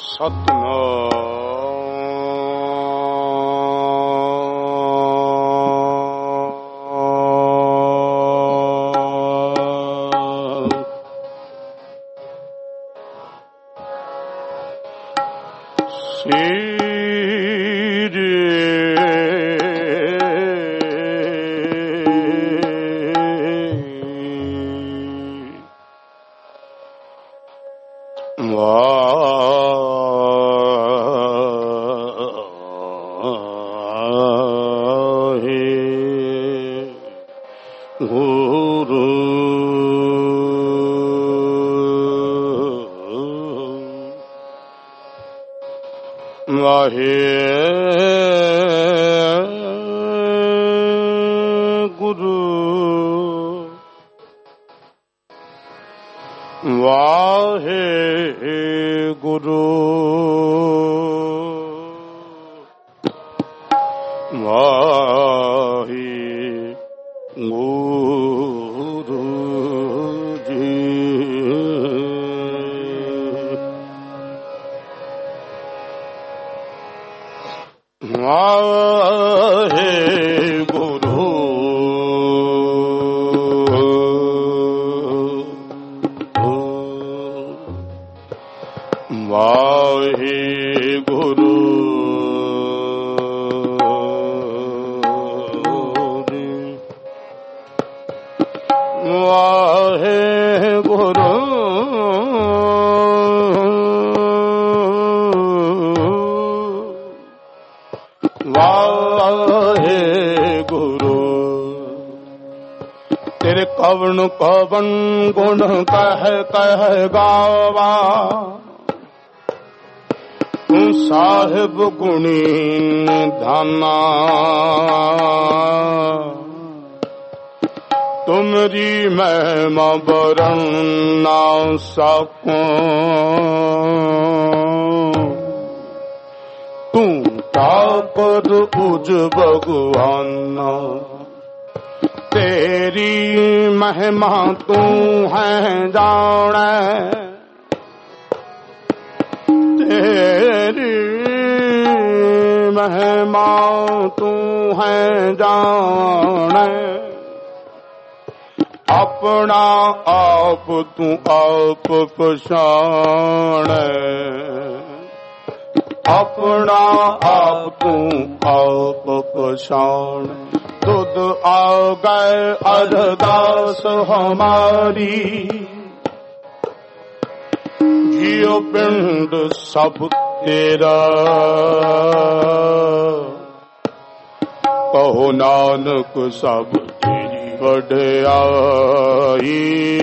ਸਤਿਨਾਮ ਪਵਨ ਗੁਣ ਕਹਿ ਕਹਿ ਗਾਵਾ ਤੂੰ ਸਾਹਿਬ ਗੁਣੀ ਨਿਧਾਨਾ ਤੁਮਰੀ ਮਹਿਮਾ ਬਰਨ ਨਾ ਸਕੂੰ ਤੂੰ ਤਾਕਤ ਉਜ ਭਗਵਾਨਾ तेरी महिमा तू है जाने तेरी महिमा तू है जाने अपना आप तू आप पछाने अपना आप तू आप पछाने तुद आ गए अरदास हमारी जियो पिंड सब तेरा कहो नानक सब तेरी वड्याई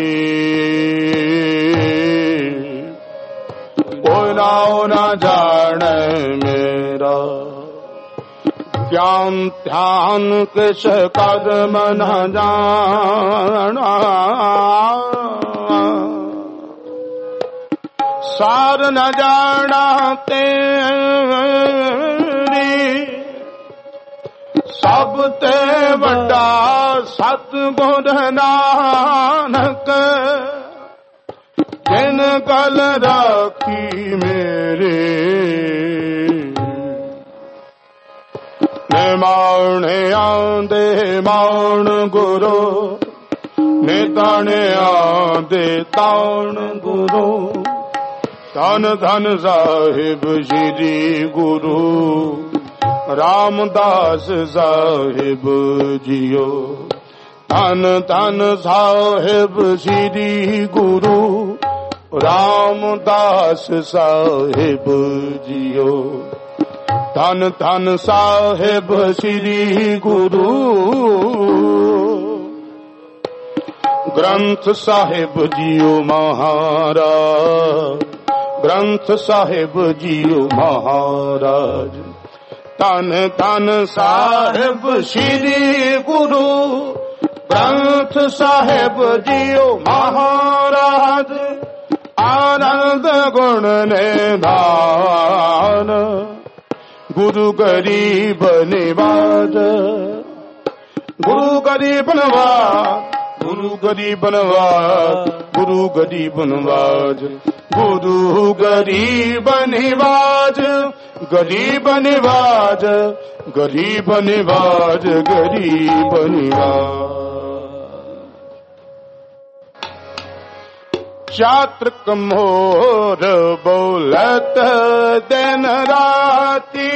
कोई नाम ना जाने मेरा ज्ञान ध्यान किस कर्म न जाना सार न जाना तेरी सब ते बड़ा सतगुर नानक जिन गल राखी मेरे माने आंदे मान गुरु निताने आंदे तान गुरु धन धन साहिब श्री गुरु रामदास साहिब जियो धन धन साहिब श्री गुरु रामदास साहिब जियो धन धन साहिब श्री गुरु ग्रंथ साहिब जियो महाराज ग्रंथ साहिब जियो महाराज धन धन साहिब श्री गुरु ग्रंथ साहिब जियो महाराज आनंद गुण निधान गुरु गरीब निवाज गुरु गरीब निवाज गुरु गरीब नवाज, गुरु गरीब नवाज, गुरु गरीब निवाज, गरीब निवाज, गरीब निवाज, गरीब निवाज। चातृक मोर बोलत दिन राती,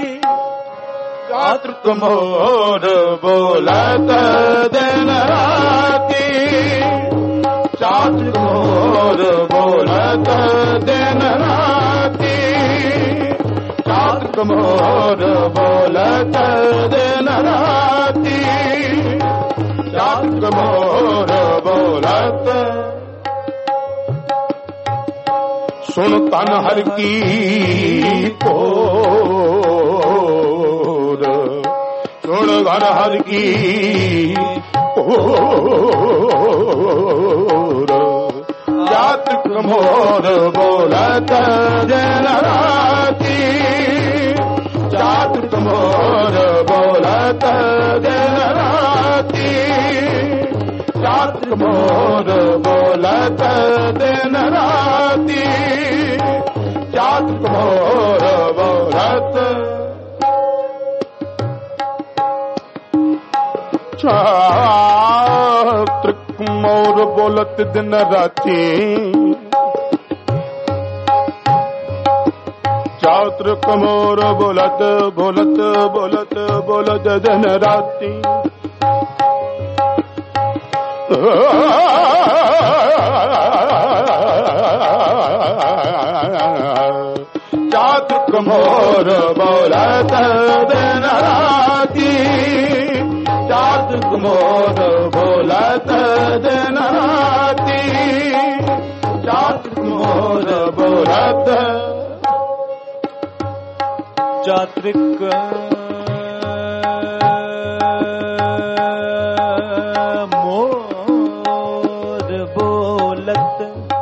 चातृक मोर बोलत दिन राती, चातृक मोर बोलत दिन राती, चातृक मोर बोलत दिन राती, चातृक मोर बोलत। सुन तन हर की पोर, सुन घर हर की पोर, चातृक मोर बोलत दिन राती, चातृक मोर बोलत दिन राती, चातृक मोर बोलत दिन राती, चातृक मोर बोलत। चातृक मोर बोलत दिन राती, चातृक मोर बोलत बोलत बोलत बोलत दिन राती, चातृक मोर बोलत दिन राती, चातृक मोर बोलत दिन राती, चातृक मोर बोलत। चातृक मोर बोलत,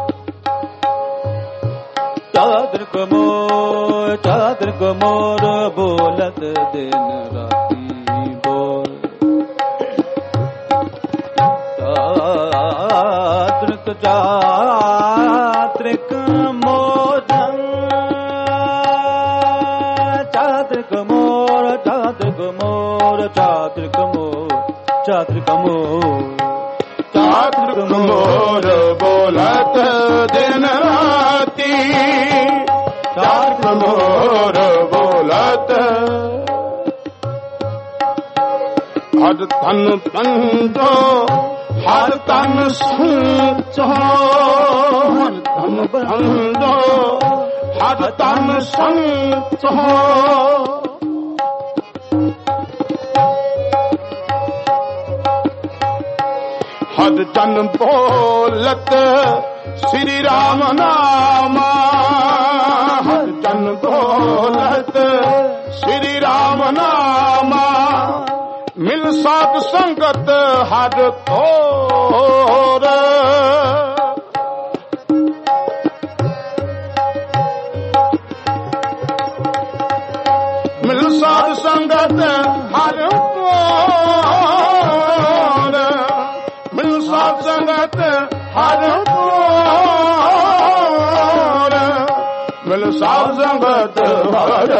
चातृक मोर, चातृक मोर बोलत दिन राती बोल, चातृक चातृक मोर, चातृक मोर, चातृक मोर, चातृक मोर, चातृक मोर, चातृक मोर बोलत दिन राती, चातृक मोर बोलत। हर तन बंदो, हर तन संचो, हर तन बंदो, हर तन संचो, हर जन बोलत श्री राम नामा, हर जन बोलत श्री राम नामा, मिल साध संगत हर तोर, मिल साध संगत हर तोर, मिल साध संगत हर तोर, मिल साध संगत हर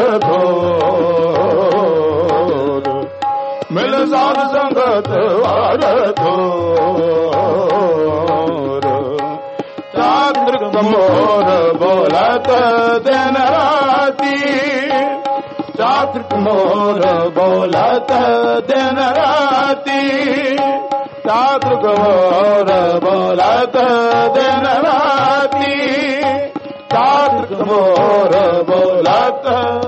तोर, मिल साध संगत हर तोर। चातृक मोर बोलत दिन राती, चातृक मोर बोलत दिन राती, चातृक मोर बोलत दिन राती, चातृक मोर बोलत।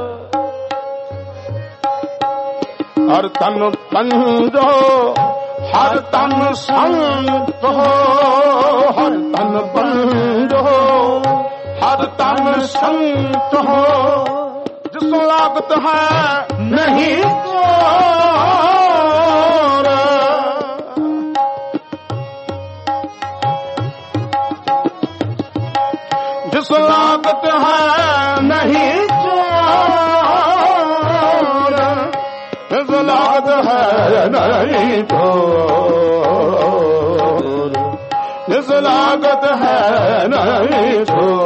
हर तन पंजो, हर तन संत हो, हर तन पंजो, हर तन संत हो, जिस लागत है नहीं चोर, जिस लागत है नहीं चोर, जिस लागत है नहीं चोर, है नहीं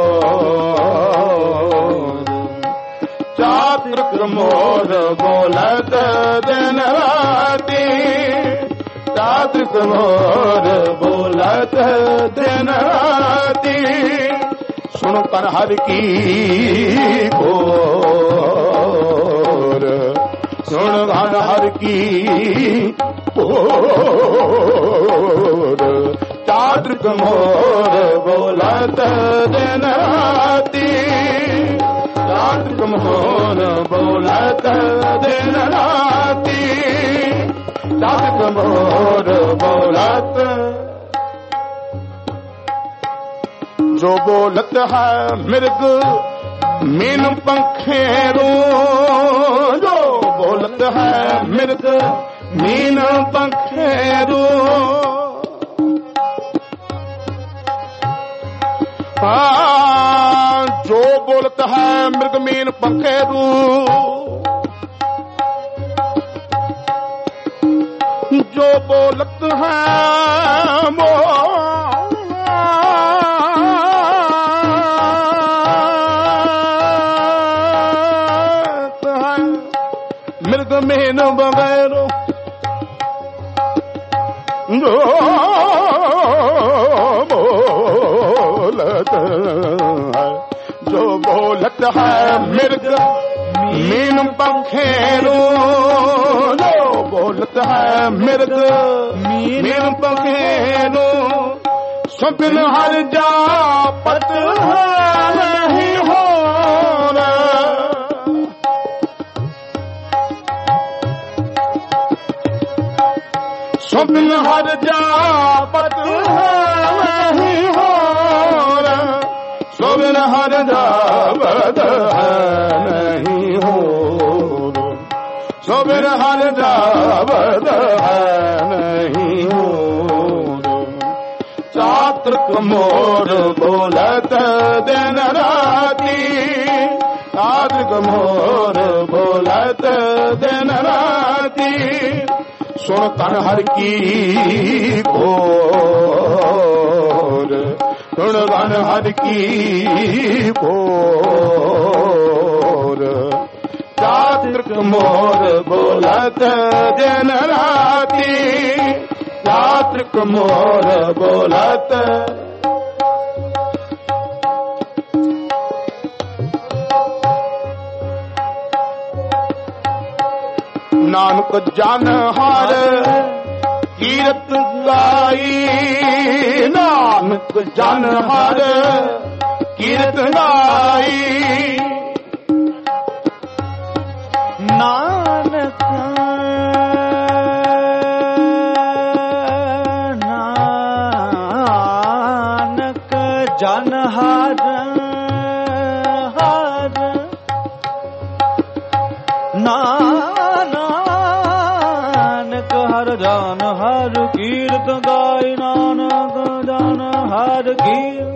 छोर। चातुर्क मोर बोलत दिन राती, चातुर्क मोर बोलत दिन राती, सुन कर हर की घोर, सुन कर हर की घोर। चातुर्क मोर बोलत दिन राती, चातुर्क मोर बोलत दिन राती, चातुर्क मोर बोलत। जो बोलत है मृग मीन पंखेरू, जो बोलत है मृग मीन पंखेरू, जो बोलत है मृग मीन पंखेरू, जो बोलत है वो मृग मीन बगैरो, जो बोलत है, जो बोलत है मृग मीन पंखेरू, जो बोलत है मृग मीन पंखेरू, स्वप्न हर जा पत नहीं हो, स्वप्न हर जा पत नहीं हो, स्वप्न हर जा पत नहीं हो, स्वप्न हर जा पत नहीं हो। चातुर्क मोर बोलत दिन राती, चातुर्क मोर बोलत दिन राती, सुन तन हर की घोर, सुन तन हर की घोर। चातुर्क मोर बोलत दिन राती, चातुर्क मोर बोलत। नानक जन हर कीरत गाई, नानक जन हर कीरत गाई, नानक नानक जन हर हर नानक हर जान हर कीरत गाय, नानक जान हर कीरत,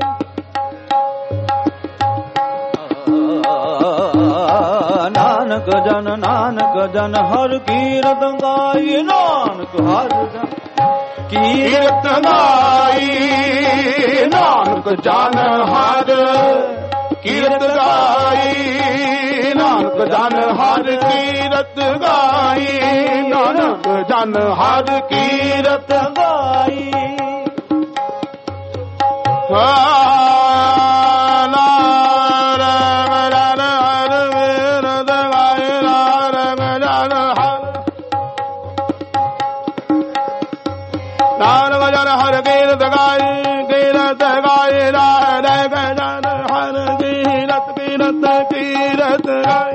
नानक जन हर कीरत गाय, नानक हर जन कीरत गाई, नानक जन हर कीरत गाई, नानक जन हर कीरत गाई, नानक जन हर कीरत गाई। नानक जन हर कीरत गाई, कीरत गाई, नानक जन हर कीरत कीरत कीरत गाई,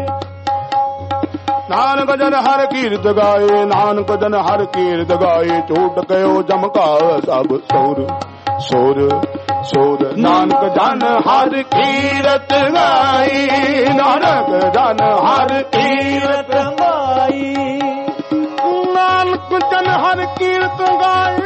नानक जन हर कीरत गाए, नानक जन हर कीरत गाए। छूट गयो जमका सब सोर सोर सोर, नानक जन हर कीरत गाई, नानक जन हर कीरत गाई, नानक जन हर कीरत गाई।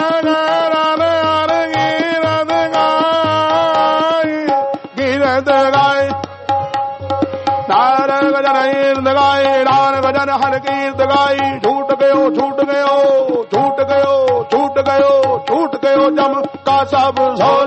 कीरत नानक जन हर कीर्त गाई झूठ गयो झूठ गयो झूठ गयो झूठ गयो झूठ गयो जम का सब सोर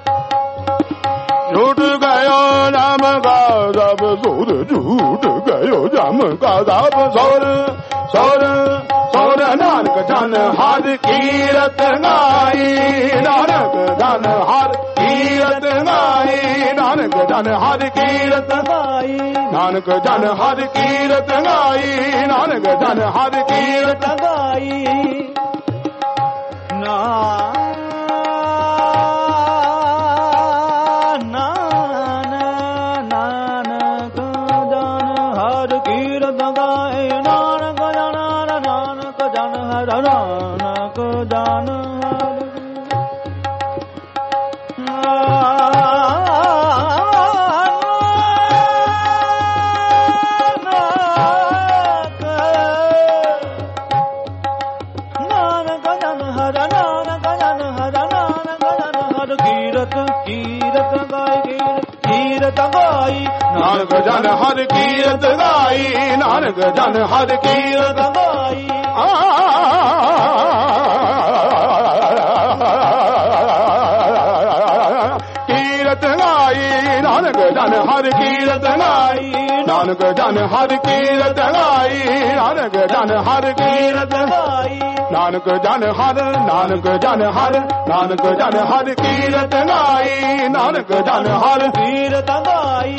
झूठ गयो जम का सब सोर झूठ गयो जम का सब सोर सोर सोर नानक जन हर कीरत गाई नानक जन हर कीरत गाई नानक जन हर कीरत गाई नानक जन हर कीरत गाई नानक जन हर कीरत गाई नानक जन हर कीरत गाई नानक जन हर कीरत गाई कीरत गाई नानक जन हर कीरत गाई नानक जन हर कीरत गाई नानक जन हर कीरत गाई नानक जन हर नानक जन हर नानक जन हर कीरत गाई नानक जन हर कीरत गाई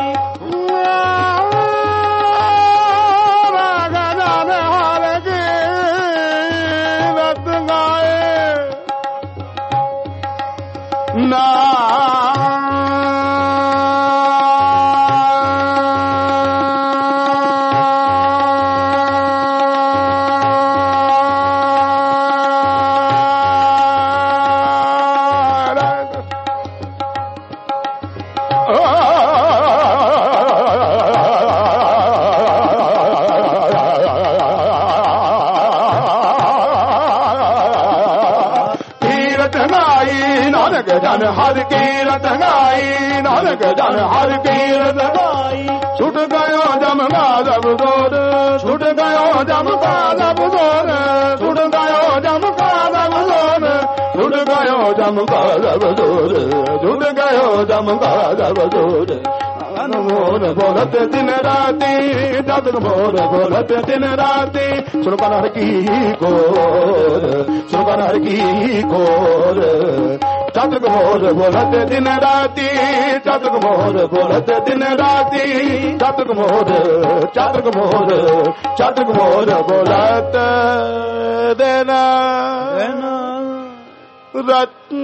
जन हर कीरत गाई नानक जन हर कीरत गाई छुट गयो जम का सब जोर छुट गयो जम का सब जोर छुट गयो जम का सब जोर छुट गयो जम का सब जोर छुट गयो जम का सब जोर मोर बोलत दिन राती जब मोर बोलत दिन राती सुनकर हर की गोर सुनकर हर की गोर चातक मोर बोलत दिन राती चातक मोर बोलत दिन राती चातक मोर बोलत देना रत्न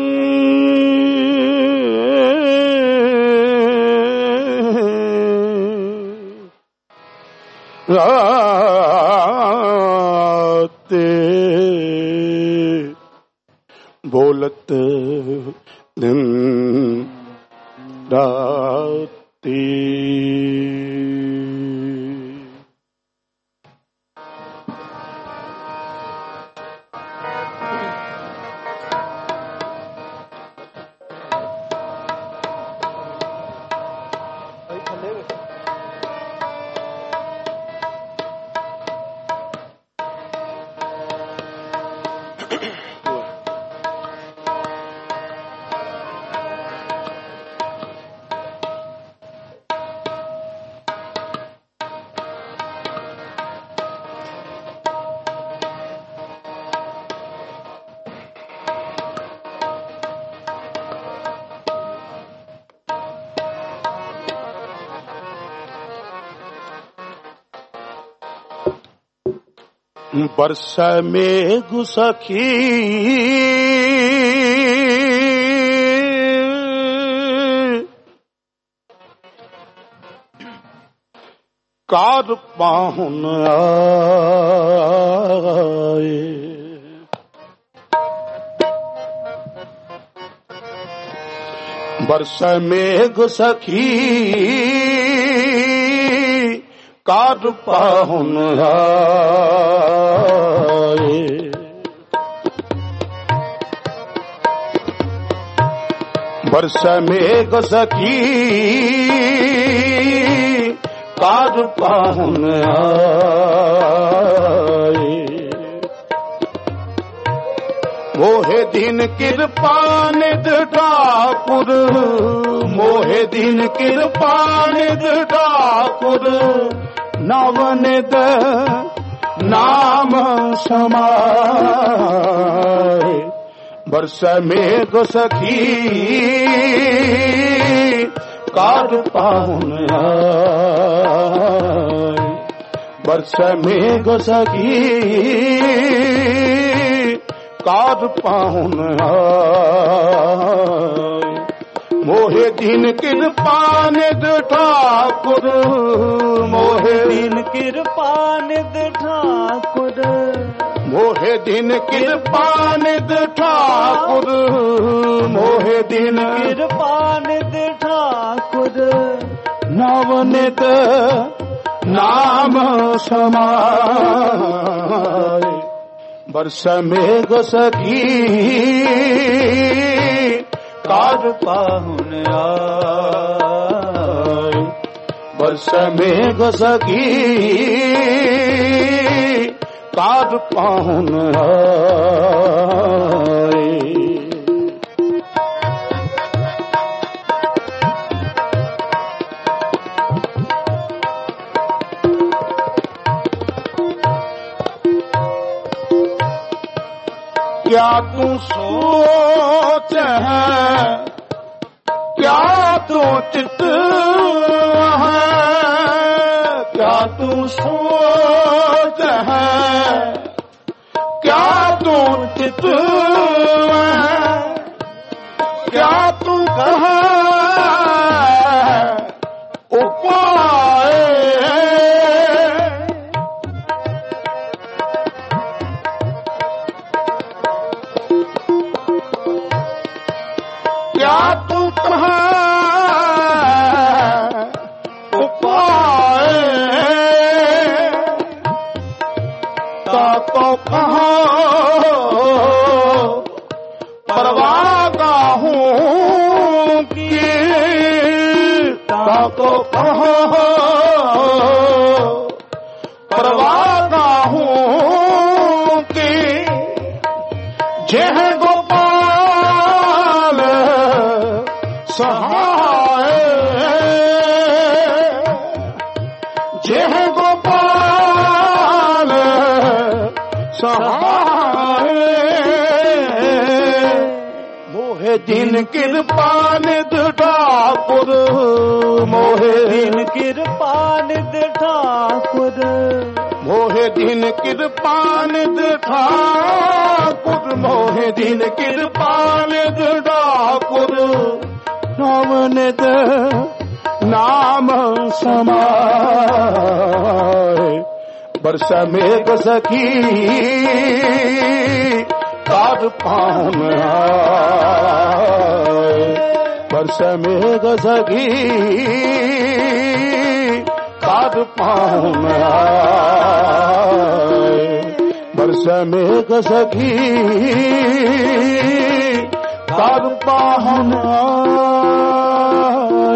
राते बोलत दिन राती बरस मेघ सखी कार पाहुन आए बरस मेघ सखी कार पाहुन आए बरस मेघ सखी काज पाहुन आए। मोहे दीन कृपा निध ठाकुर, मोहे दीन कृपा निध ठाकुर, नवनिध नाम समाए। बरस मेघ सखी काज पाहुन आए। बरस मेघ सखी काज पाहुन आए। मोहे दीन कृपा निध ठाकुर, मोहे दीन कृपा निध ठाकुर, मोहे दीन कृपा निध ठाकुर, मोहे दीन कृपा निध ठाकुर, नवनित नाम समाए। बरस मेघ सखी काज पाहुन आए। बरस मेघ सखी काज पाहुन आए। क्या तू सोच है, क्या तू चित है, क्या तू सोच है, क्या तू चित है, क्या तू कहा उपाय। क्या तू कहा उपाय, तो कहा परवाह हूँ कि, तो कहा परवाह हूँ कि जय गोपाल सहाय। जय गोपाल सहाय। मोहे दीन कृपा निध ठाकुर, मोहे दीन कृपा निध ठाकुर, मोहे दीन कृपा निध ठाकुर, मोहे दीन कृपा निध ठाकुर, नवनिध नाम समाए। बरस मेघ सखी काज पाहुन आए। बरस मेघ सखी काज पाहुन आए। बरस मेघ सखी काज पाहुन आए।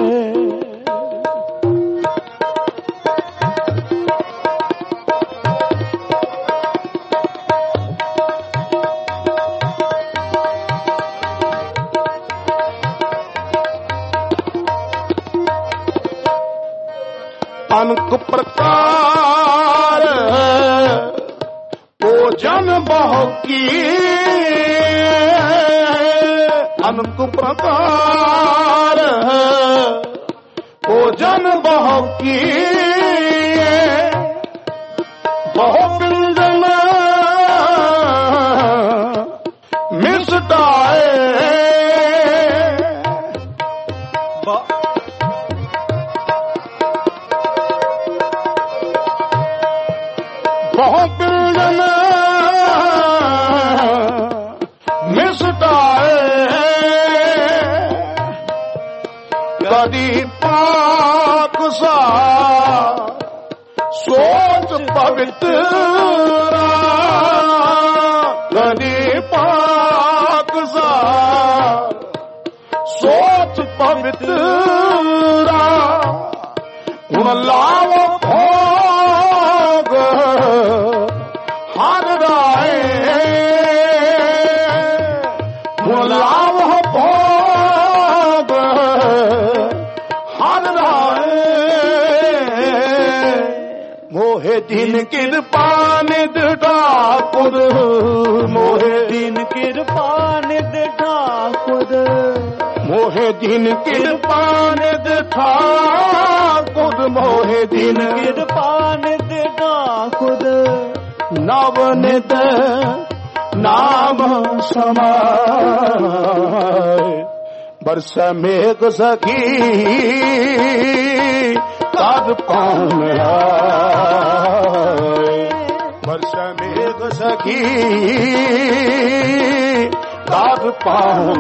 अनक प्रकार भोजन बहु की, अनक प्रकार भोजन बहु की, बहु व्यंजन मिसटाए। बहुत व्यंजन मिसटाए। कदी पाक सा सोच पवित्र, कदी पाक सा सोच पवित्र। गुण दिन कृपा निध ठाकुर मोहे दिन कृपा निध ठाकुर मोहे दिन कृपा निध ठाकुर मोहे दिन कृपा निध ठाकुर नव निध नाम समाय बरस मेघ सखी कर पाऊं बरस मेघ सखी कर पाऊं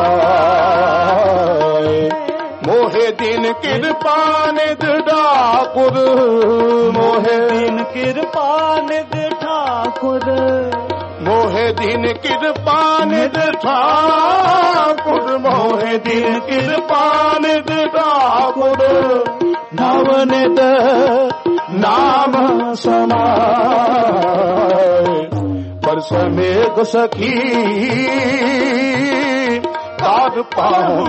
मोहे दिन कृपा निध ठाकुर मोहे दिन कृपा निध ठाकुर मोहे दिन कृपा निध ठाकुर मोहे दिन कृपा निध ठाकुर नव निध नाम समाय बरस मेघ सखी कर पाऊं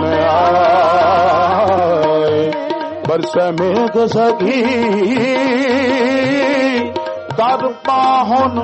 बरस मेघ सखी कर पाहुन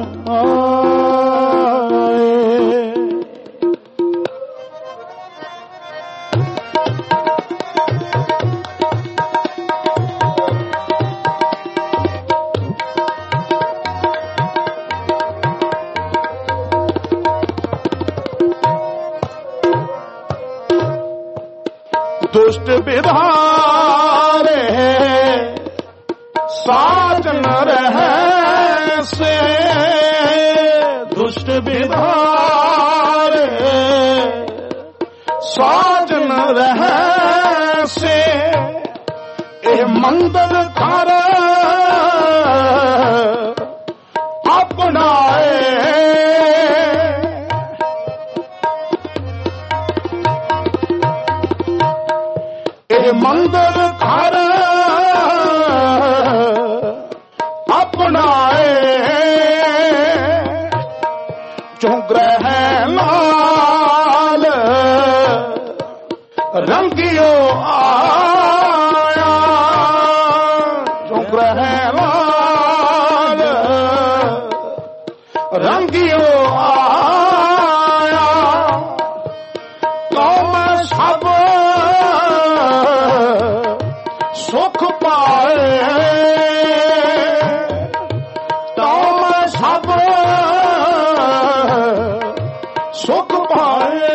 दुष्ट विधारे साज न रहे से दुष्ट विधारे साज न रहे से ए मंदिर घर अपनाए मंदिर घर अपनाए जो ग्रह लाल रंगियो आया जो ग्रह लाल रंगियो आया तो मैं सब सुख पाए तो मैं सब सुख पाए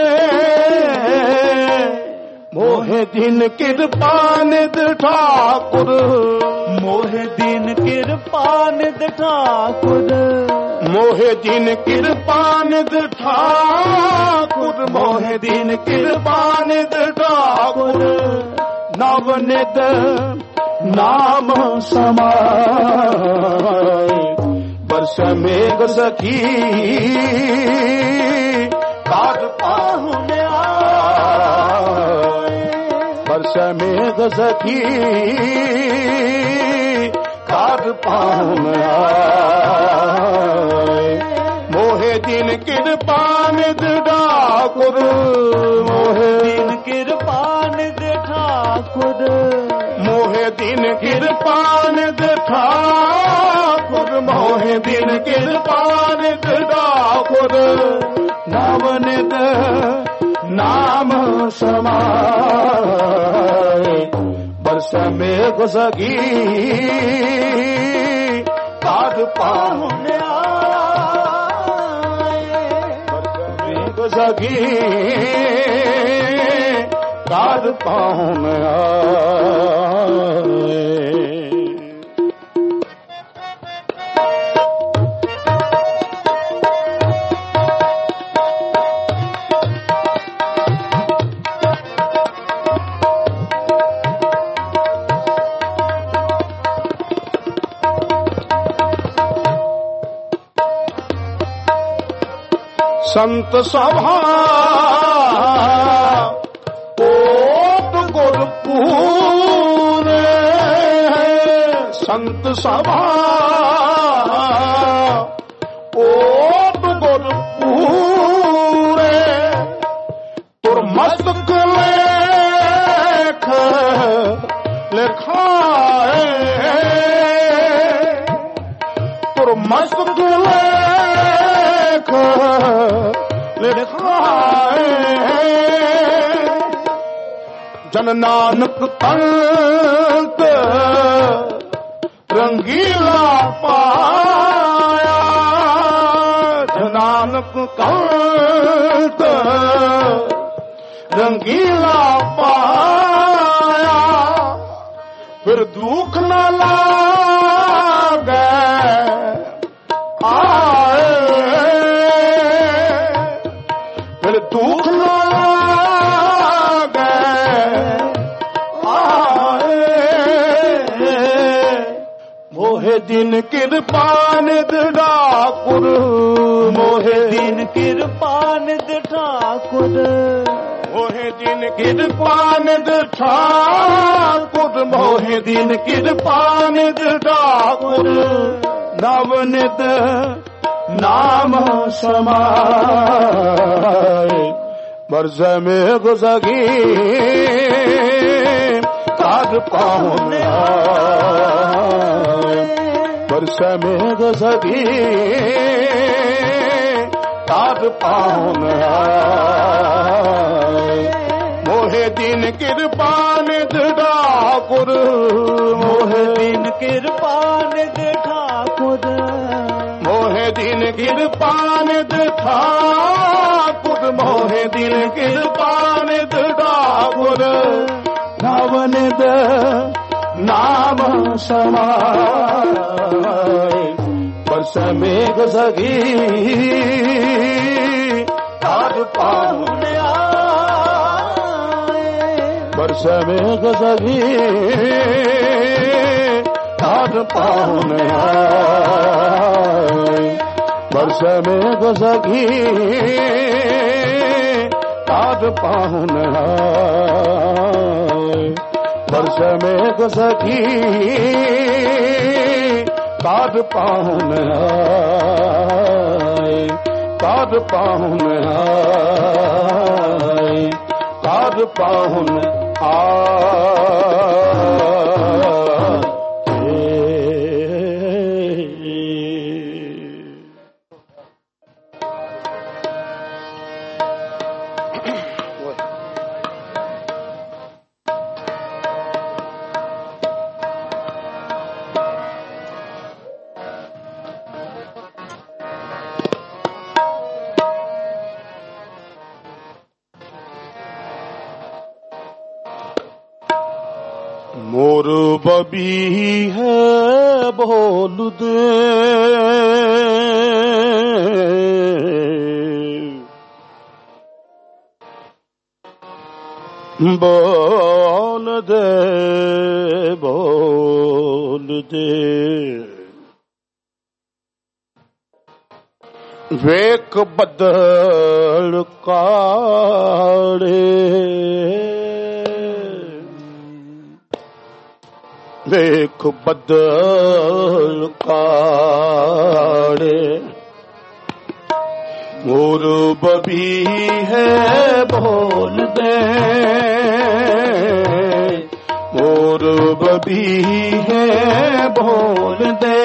मोहे दिन कृपा निध ठाकुर मोहे दिन कृपा निध ठाकुर मोहे दिन कृपा निध ठाकुर मोहे दिन कृपा निध ठाकुर नव निध नाम समाय बरस मेघ सखी कर पाहुन बरस मेघ सखी कर पाहुन मोहे दिन कृपा निध ठाकुर मोहे दिन कृपा निध ठाकुर मोहे दिन कृपा निध ठाकुर मोहे दिन कृपा निध ठाकुर नव निध नाम समाय बरस मेघ सखी कर पाहुन मेघ सखी कर पाहुन संत सभा ओट गुरपुर संत सभा ओट गुरपुर तुर मस्तक लेख लिखाए गुरमस्तक लेख लिखाए जन नानक तंत रंगीला पाया जन नानक तंत रंगीला पाया फिर दुख न लागे आए फिर दुख न लागे आए मोहे दिन कृपा निध ठाकुर मोहे दिन कृपा निध ठाकुर मोहे दिन कृपा निध ठाकुर मोहे दिन कृपा निध ठाकुर नवनित नाम समाए बरस में गुसगी काद पाहुन बरस में गुसगी काद पाहुन मोहे दिन कृपा निध ठाकुर मोहे दिन कृपा निध ठाकुर मोहे दिन कृपा निध ठाकुर मोहे दिन कृपा निध ठाकुर नवनिध नाम समाए बरस मेघ सगी काद पाहुन बरस मेघ सगी काद पाहुन बरस मेघ सगी काद पाहुन बरस मेघ सगी काद पाहुन काद पाहुन काद पाहुन मोर बबी है बोल दे बोल दे बोल दे वेक बदल काड़े वेख बदल काड़े मोर बबी है बोल दे मोर बबी है बोल दे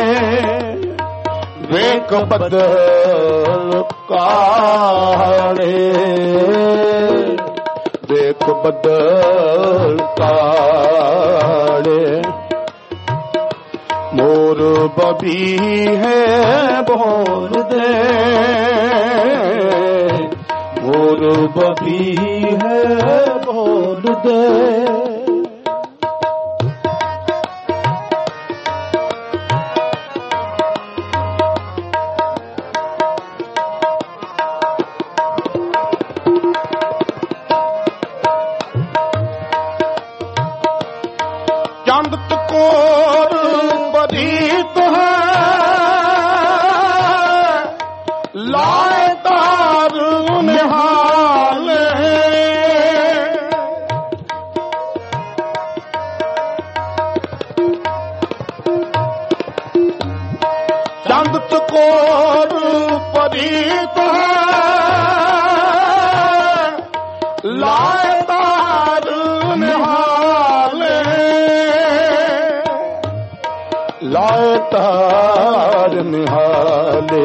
वेख बदल काड़े वेख बदल काड़े मोर बबी है बोल दे मोर बबी है बोल दे चंद कोर बरीत है लाए तार निहाल चंद कोर बरीत है लाए तार निहाल ਲਾਏ ਤਾਰ ਨਿਹਾਲੇ,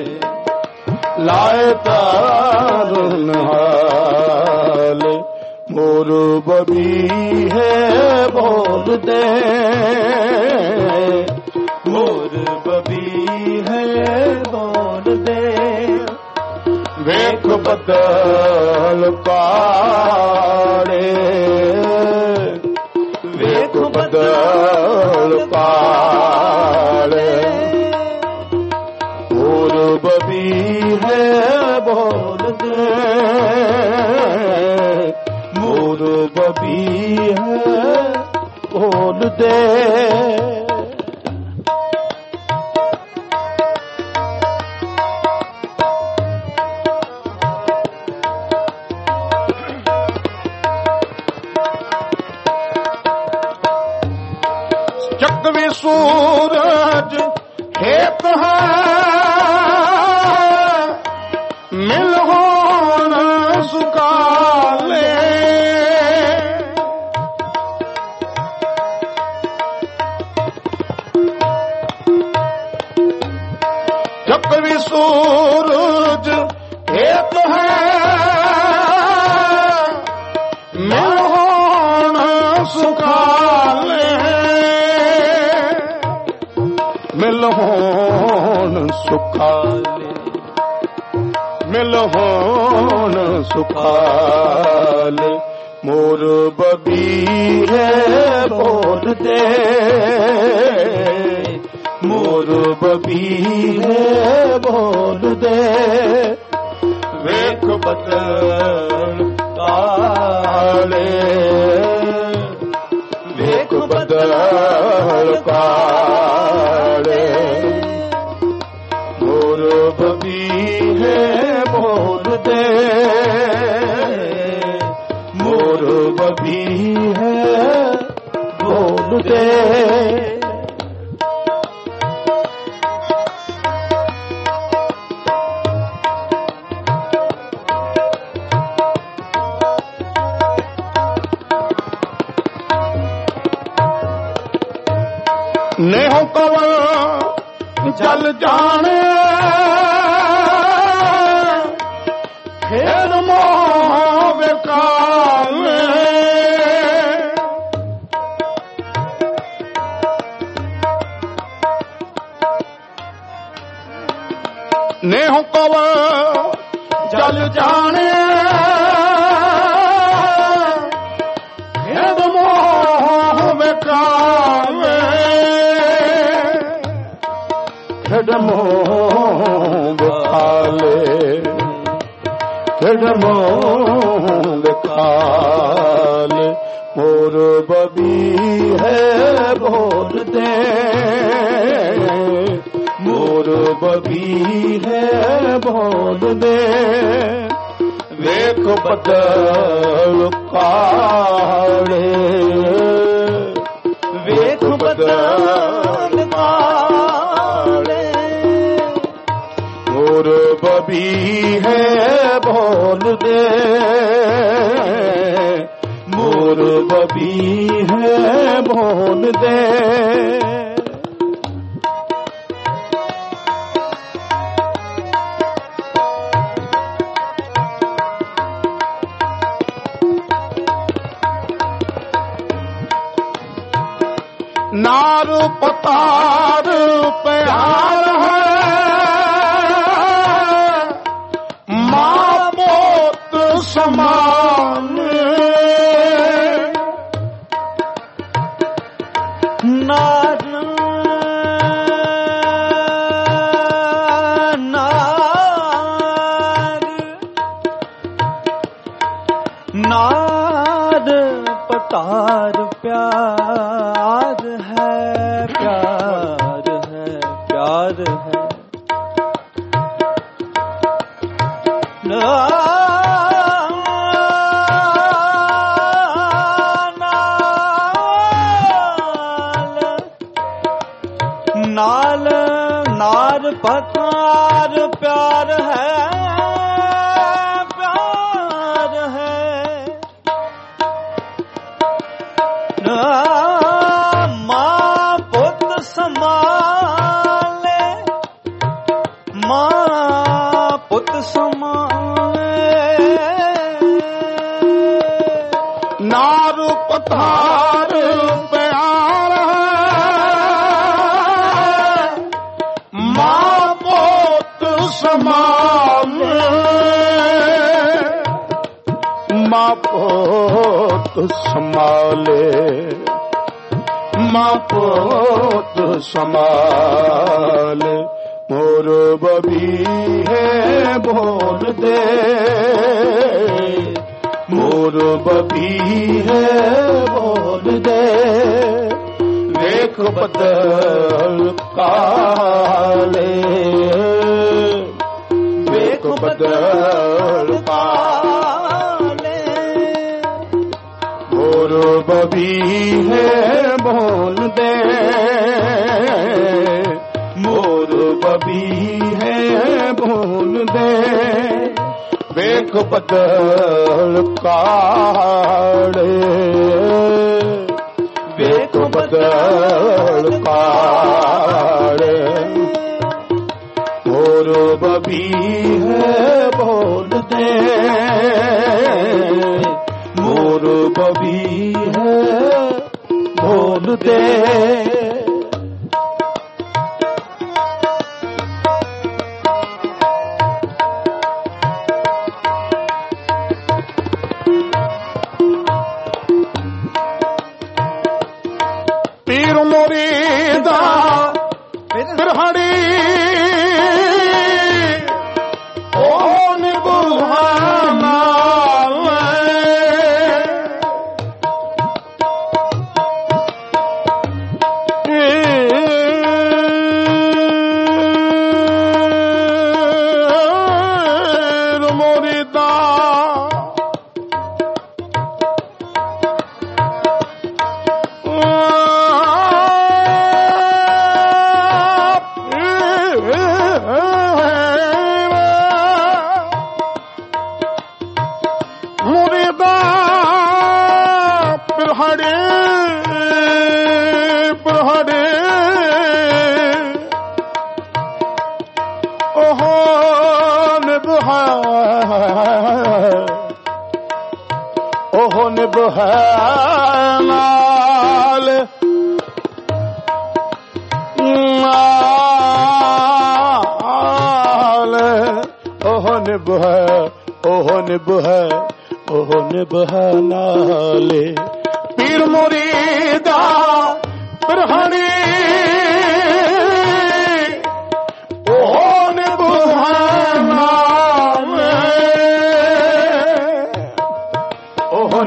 ਲਾਏ ਤਾਰ ਨਿਹਾਲੇ। ਮੋਰ ਬਬੀ ਹੈ ਬੋਲਦੇ, ਮੋਰ ਬਬੀ ਹੈ ਬੋਲਦੇ। ਵੇਖ ਬਦਲ ਕਾੜੇ, ਵੇਖ ਬਦਲ ਕਾੜੇ। ਮੋਰ ਬਬੀ ਹੈ ਬੋਲਦੇ, ਮੋਰ ਬਬੀ ਹੈ ਬੋਲਦੇ। ਚੱਕਵੀ ਸੂਰਜ ਹੇਤ ਹੈ, ਮਿਲ ਹੋਣ ਸੁਕਾਲੇ। ਚੱਕਵੀ ਸੂਰਜ ਹੇਤ ਹੈ, ਮਿਲ ਹੋਣ ਸੁਕਾਲੇ। ਮਿਲ ਹੋਣ ਸੁਖਾਲੇ, ਮਿਲ ਹੋਣ ਸੁਖਾਲੇ। ਮੋਰ ਬਬੀ ਹੈ ਬੋਲਦੇ, ਮੋਰ ਬਬੀ ਹੈ ਬੋਲਦੇ। ਵੇਖ ਬਦਲ ਕਾਲੇ, ਵੇਖ ਬਦਲ ਕਾਲੇ। ਮੋਰ ਬਬੀ ਹੈ ਬੋਲਦੇ, ਮੋਰ ਬਬੀ ਹੈ ਬੋਲਦੇ। नेहो कवल जल जाने, खेल मोह बेकाले। नेहो कवल जल जाने, खेल मोह बेकाले। खेड मोह बेकाले, खेड मोह बेकाले। मोर बबी है बोलते, मोर बबी है बोलते। वेख बदल काले, वेख बदल काले। मोर बबी है बोलते, मोर बबी है बोलते। नार पतार प्यार है, माँ पोत समान। नार नार नार पतार प्यार है, प्यार है, प्यार है। नाल नार पतार प्यार है, प्यार है। माँ पुत समान समाले माँ पोत संभाले माँ पोत संभाले मोर बबी है बोल दे मोर बबी है बोल दे देख बदल काले देख बदल काले मोर बबी है बोल दे मोर बबी है बोल दे देख बदल काले देख बदल काले मोर बबी है बोल दे मोर बबी है बोल दे पीर मुरीदा बिरहड़ी ओ निबुहाना पीर मुरीदा ओहो निबहनाल ओहो निबहनाले पीर मुरीदा बिरहड़ी ओहो निबहनाले ओहो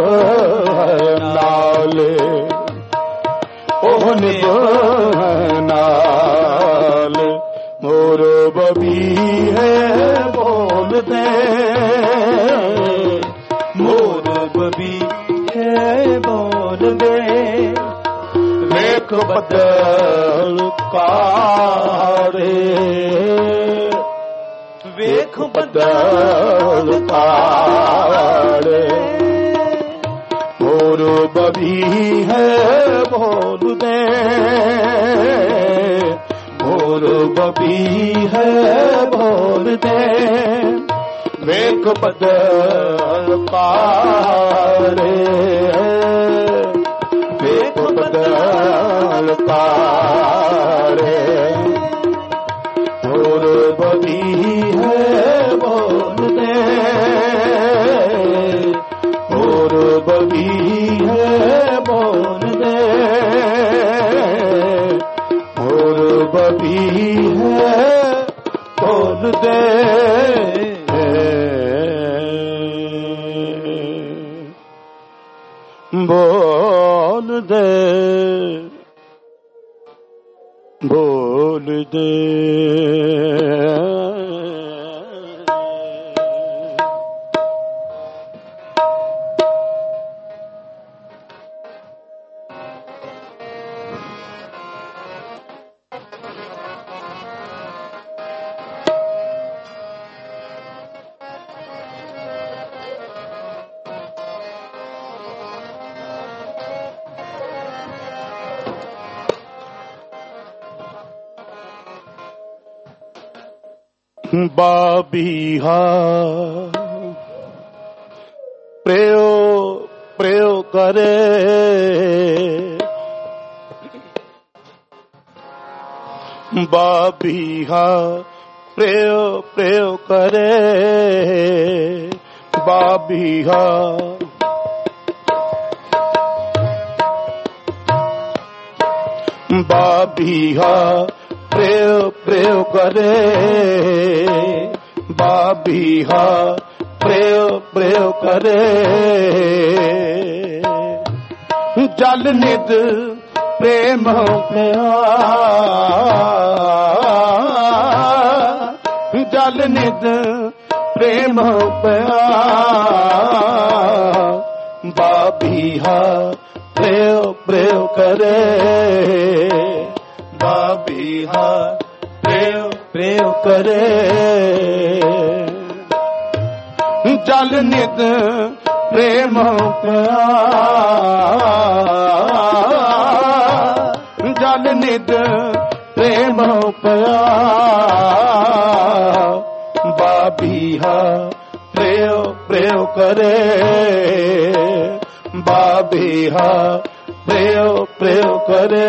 निबहनाले ओहो निबहनाले मोर बबी है बोल दे मोर बबी है बोल दे देख बदल कारे वेख बदल कारे मोर बबी है बोल दे मोर बबी है बोल दे वेख बदल कारे वेख बदल कारे मोर बबी है बोल दे मोर बबी है बोल दे मोर बबी है बोल दे बोल दे बोल दे बाबीहा प्रेयो प्रेयो करे बाबीहा प्रेयो प्रेयो करे बाबीहा। बाबीहा प्रेयो प्रेयो करे बाबीहा प्रेयो प्रेयो करे। जल निध प्रेम प्यार जल निध प्रेम प्यार बाबीहा प्रेयो प्रेयो करे बाबीहा प्रेयो प्रेयो करे। जल निध प्रेम प्यार जल निध प्रेम प्यार बाबीहा प्रेयो प्रेयो करे बाबीहा प्रेयो प्रेयो करे।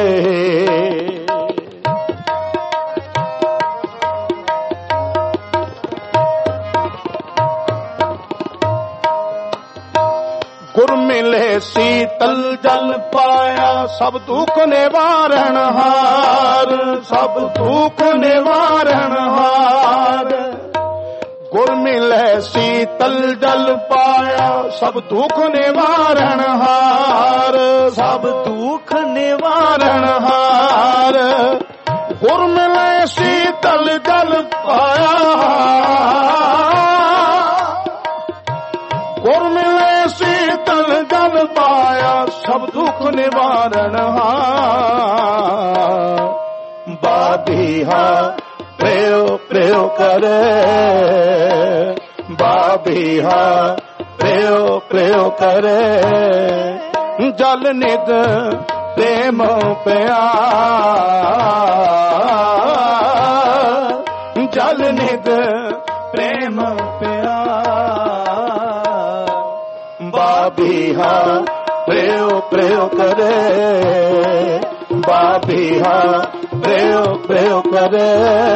गुर मिले शीतल जल पाया सब दुख निवारण हार सब दुख निवारण हार। गुर मिले शीतल जल पाया सब दुख निवारण हार सब दुख निवारण हार। गुर मिले शीतल जल पाया गुर मिले शीतल जल पाया सब दुख निवारण हार। बाबीहा प्रेयो प्रेयो करे बाबीहा प्रेयो प्रेयो करे। जल निध प्रेम प्यार जल निध प्रेम प्यार बाबीहा प्रेयो प्रेयो करे बाबीहा प्रेयो प्रेयो करे।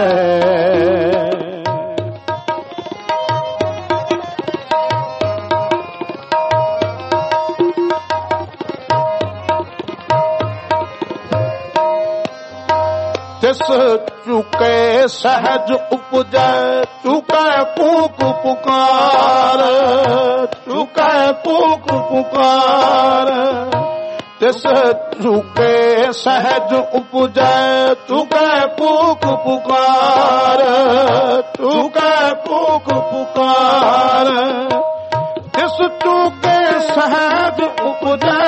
तिस चुके सहज उपजै चुकै कूक पुकार चुकै कूक पुकार। तिस चुके सहज उपजै चुकै कूक पुकार चुकै कूक पुकार। तिस चुके सहज उपजै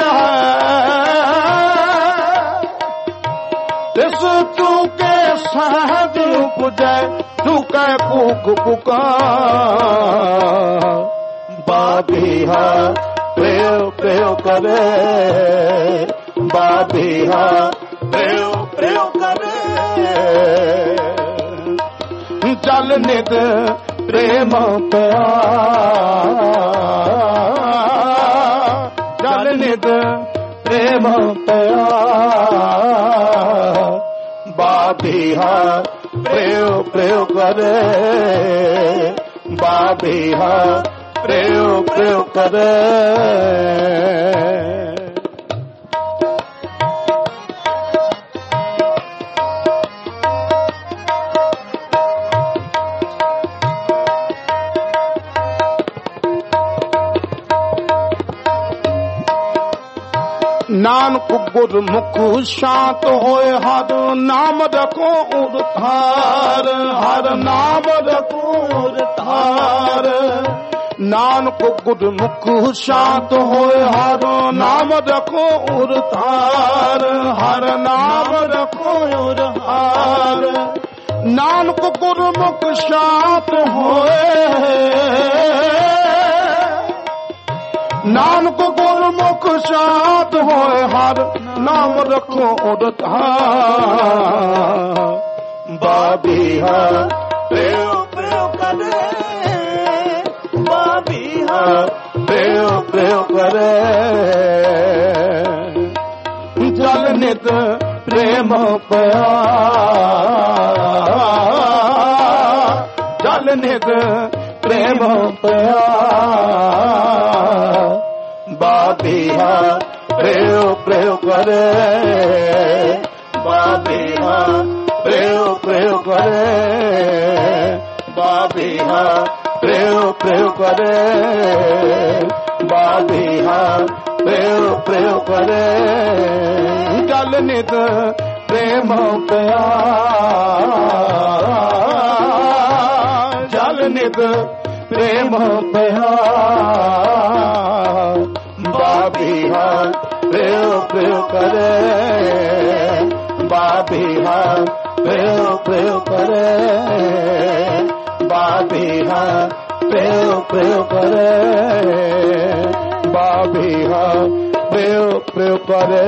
तिस चुके सहज उपजै चुकै कूक पुकार। बाबीहा प्रेयो प्रेयो करे बाबीहा प्रेयो प्रेयो करे। जल निध प्रेम प्यार जल निध प्रेम प्यार बाबीहा प्रेयो प्रेयो करे बाबीहा प्रेयो प्रेयो करे। नानक गुरमुख शांत होए हर नाम रखो उधार हर नाम रखो उधार। नानक गुरमुख शांत होए हर नाम रखो उधार हर नाम रखो उधार। नानक गुरमुख शांत होए नानक गुरमुख शांत होए हर नाम रखो उधार। बाबीहा प्रेयो प्रेयो करे बाबीहा प्रेयो प्रेयो करे। जल निध प्रेम प्यार ਜਲ ਨਿਤ ਪ੍ਰੇਮ ਪਿਆ ਬਾਬੀਹਾ ਪ੍ਰੇਉ ਪ੍ਰੇਉ ਕਰੇ ਬਾਬੀਹਾ ਪ੍ਰੇਉ ਪ੍ਰੇਉ ਕਰੇ ਬਾਬੀਹਾ ਪ੍ਰੇਉ ਪ੍ਰੇਉ ਕਰੇ ਬਾਬੀਹਾ ਪ੍ਰੇਉ ਪ੍ਰੇਉ ਕਰੇ ਜਲ ਨਿਤ ਪ੍ਰੇਮ ਪਿਆ ਜਲ ਨਿਤ ਪ੍ਰੇਮ ਪਿਆ ਬਾਬੀਹਾ ਪ੍ਰੇਉ ਪ੍ਰੇਉ ਕਰੇ ਬਾਬੀਹਾ ਪ੍ਰੇਉ ਪ੍ਰੇਉ ਕਰੇ ਬਾਬੀਹਾ ਪ੍ਰੇਉ ਪ੍ਰੇਉ ਕਰੇ ਬਾਬੀਹਾ ਪ੍ਰੇਉ ਪ੍ਰੇਉ ਕਰੇ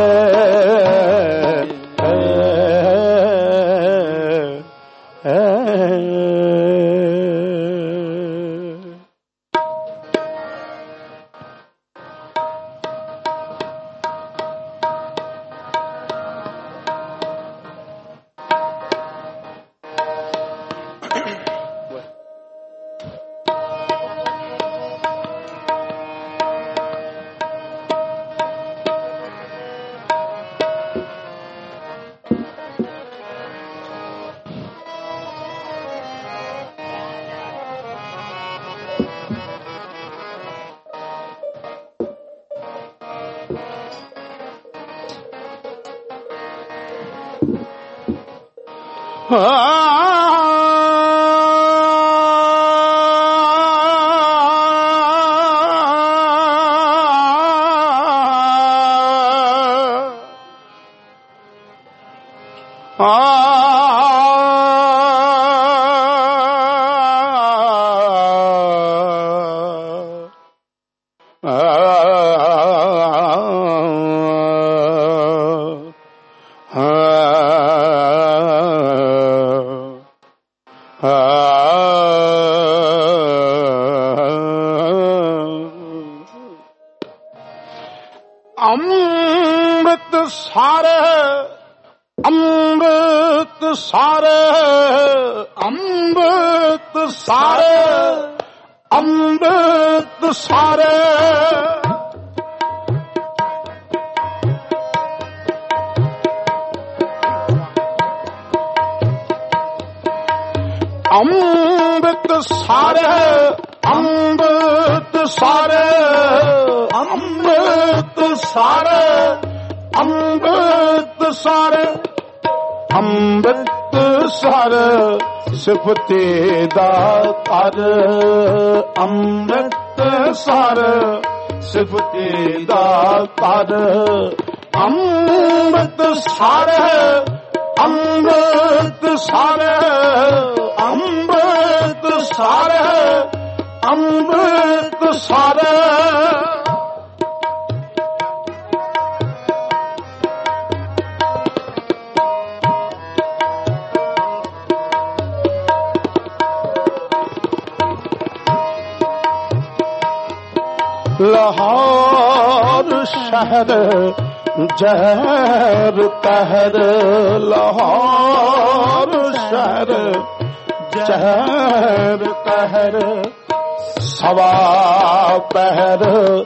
ਸਿਫਤੇ ਦਾ ਕਰ ਅੰਮ੍ਰਿਤ ਸਰ ਸਿਫਤੇ ਦਾ ਕਰ Amritsar Amritsar Amritsar Amritsar Lahore ਸ਼ਹਿਰ ਜ਼ਹਿਰ ਕਹਿਰ ਲਾਹੌਰ ਸ਼ਹਿਰ ਜ਼ਹਿਰ ਕਹਿਰ ਸਵਾ ਪਹਿਰ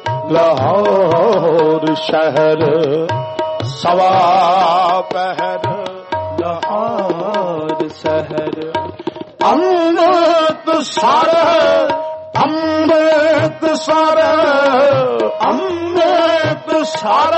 ਲਾਹੌਰ ਸ਼ਹਿਰ ਸਵਾ ਪਹਿਰ ਲਾਹੌਰ ਸ਼ਹਿਰ Amritsar Amritsar Amritsar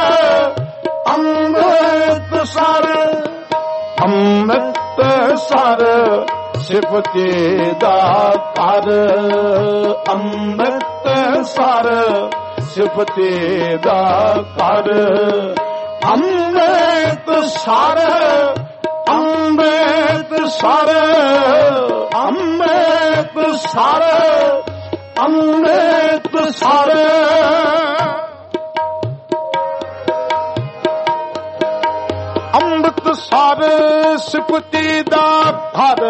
Amritsar Amritsar ਸਿਫਤੇ ਦਾ ਕਰ ਅੰਮ੍ਰਿਤ ਸਰ ਸਿਫਤੇ ਦਾ ਕਰ Amritsar Amritsar Amritsar Amritsar Amritsar ਸਿਫਤੀ ਦਾ ਘਰ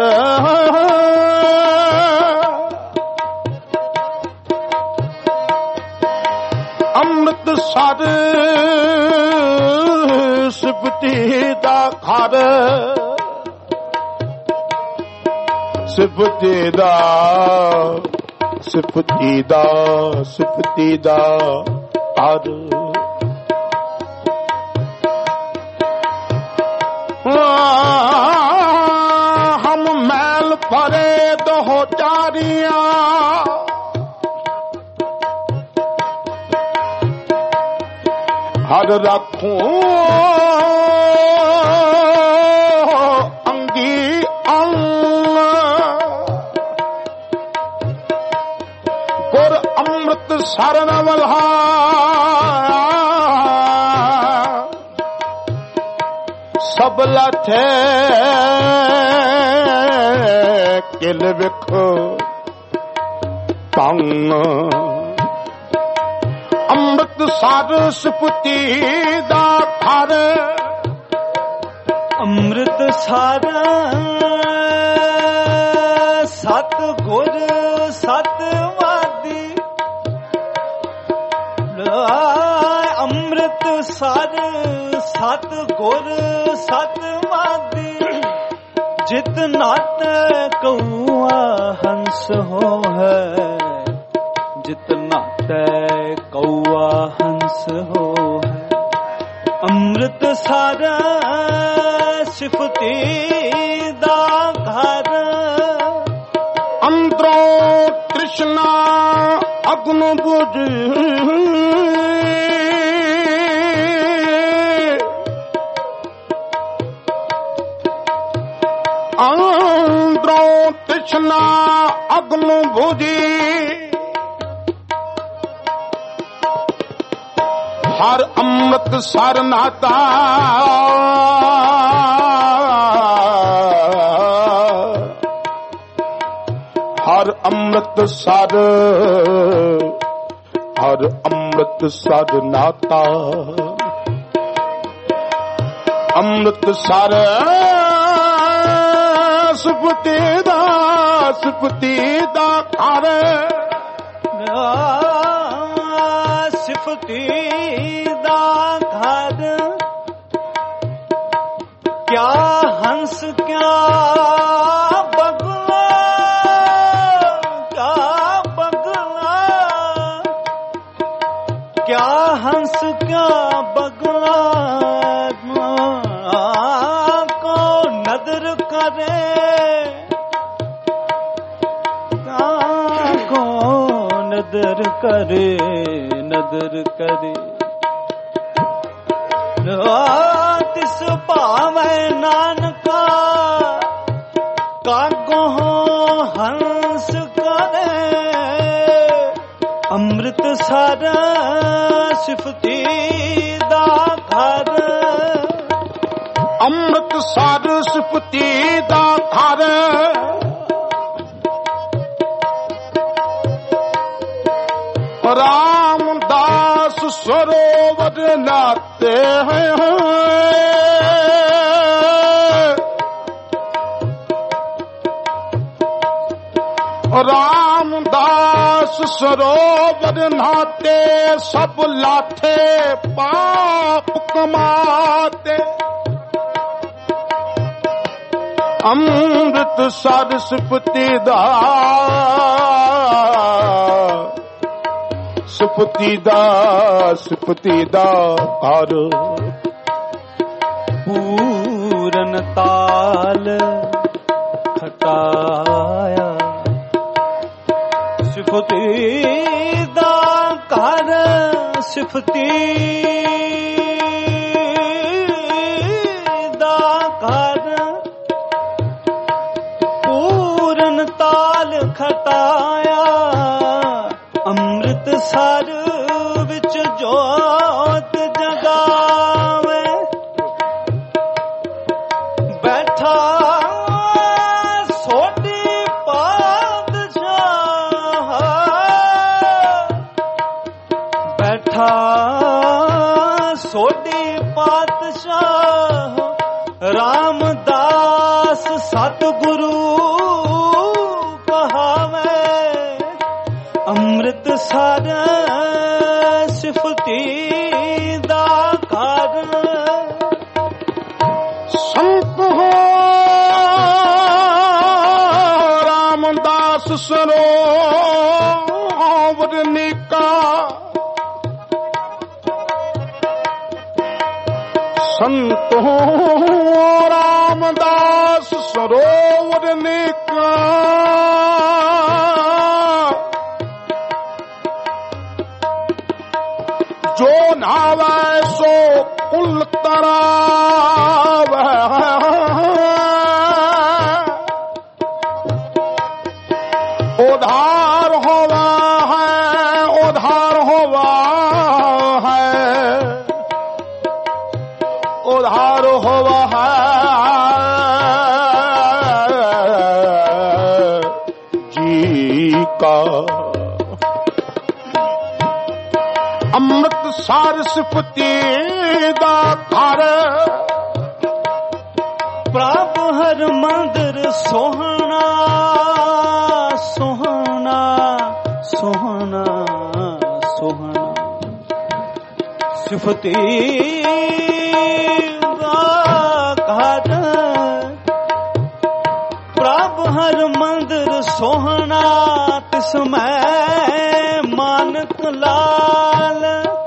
ਅੰਮ੍ਰਿਤ ਸਰ ਸਿਫਤੀ ਦਾ ਘਰ ਸਿਫਤੀ ਦਾ ਸਿਫਤੀ ਦਾ ਸਿਫਤੀ ਦਾ ਹਰ ਹਮ ਮੈਲ ਭਰੇ ਦੋ ਚਾਰੀਆਂ ਹਰ ਰੱਖੂੰ ਅੰਗੀ ਅੰਗ ਗੁਰ ਅੰਮ੍ਰਿਤ ਸਰਨ ਵਲਹਾ ਸਭ ਲਾਥੇ ਕਿਲ ਵਿਖ ਤੰਗ ਅੰਮ੍ਰਿਤ ਸਰ ਸੁਪਤੀ ਦਾ ਘਰ ਅੰਮ੍ਰਿਤ ਸਰ ਸਤ ਗੁਰ ਸਤ ਵਾਦੀ ਅੰਮ੍ਰਿਤ ਸਰ ਸਤ ਗੁਰ ਸਤ ਵਾਦੀ ਜਿਤ ਨਾਤ ਕਉਆ ਹੰਸ ਹੋ ਹੈ ਜਿਤ ਨਾਤੈ ਕਉਆ ਹੰਸ ਹੋ ਹੈ ਅੰਮ੍ਰਿਤ ਸਰ ਸਿਫਤੀ ਦਾ ਘਰ ਅੰਦਰੋਂ ਤ੍ਰਿਸ਼ਨਾ ਅਗਨ ਬੁਝ ਅੰਦਰੋਂ ਤ੍ਰਿਸ਼ਨਾ ਅਗਨ ਬੁਝੀ ਹਰ ਅੰਮ੍ਰਿਤ ਸਰ ਨਾਤਾ ਹਰ ਅੰਮ੍ਰਿਤ ਸਰ ਹਰ ਅੰਮ੍ਰਿਤ ਸਰ ਨਾਤਾ ਅੰਮ੍ਰਿਤ ਸਰ ਸੁਪਤੀ ਦਾ ਘਰ ਸਿਫਤੀ ਦਾ ਘਰ ਕਿਆ ਹੰਸ ਕਿਆ ਬਗਲਾ ਕਿਆ ਬਗਲਾ ਕਿਆ ਹੰਸ ਕਿਆ ਬਗਲਾ ਕੋ ਨਦਰ ਕਰੇ ਕੋ ਨਦਰ करे नदर करे तिस भावै नानका कागो हंस करे अमृत सर सिफती दा घर अमृत सर सिफती दा घर रामदास सरोवर नाते हैं रामदास सरोवर नाते सब लाथे पाप कमाते अमृत सर सिफती दा सिफती दा घर पूरन ताल खटाया सिफती दा घर सिफती दा घर पूरन ताल खटाया अमृत सर विच जोत जगावे बैठा सोडी पातशाह बैठा सोडी पातशाह रामदास सतगुरु अमृत सर सिफती सरोवर नीका संतो रामदास सरोवर नीका जो नावे सो कुल तरावे उधार होवा है उधार होवा है उधार होवा है जी का अमृत सार सिफती दा घर प्रभ हर मंदिर सोहना सोहना सोहना सोहना सिफती दा घर प्रभ हर मंदिर सोहना तिसमै मानक लाल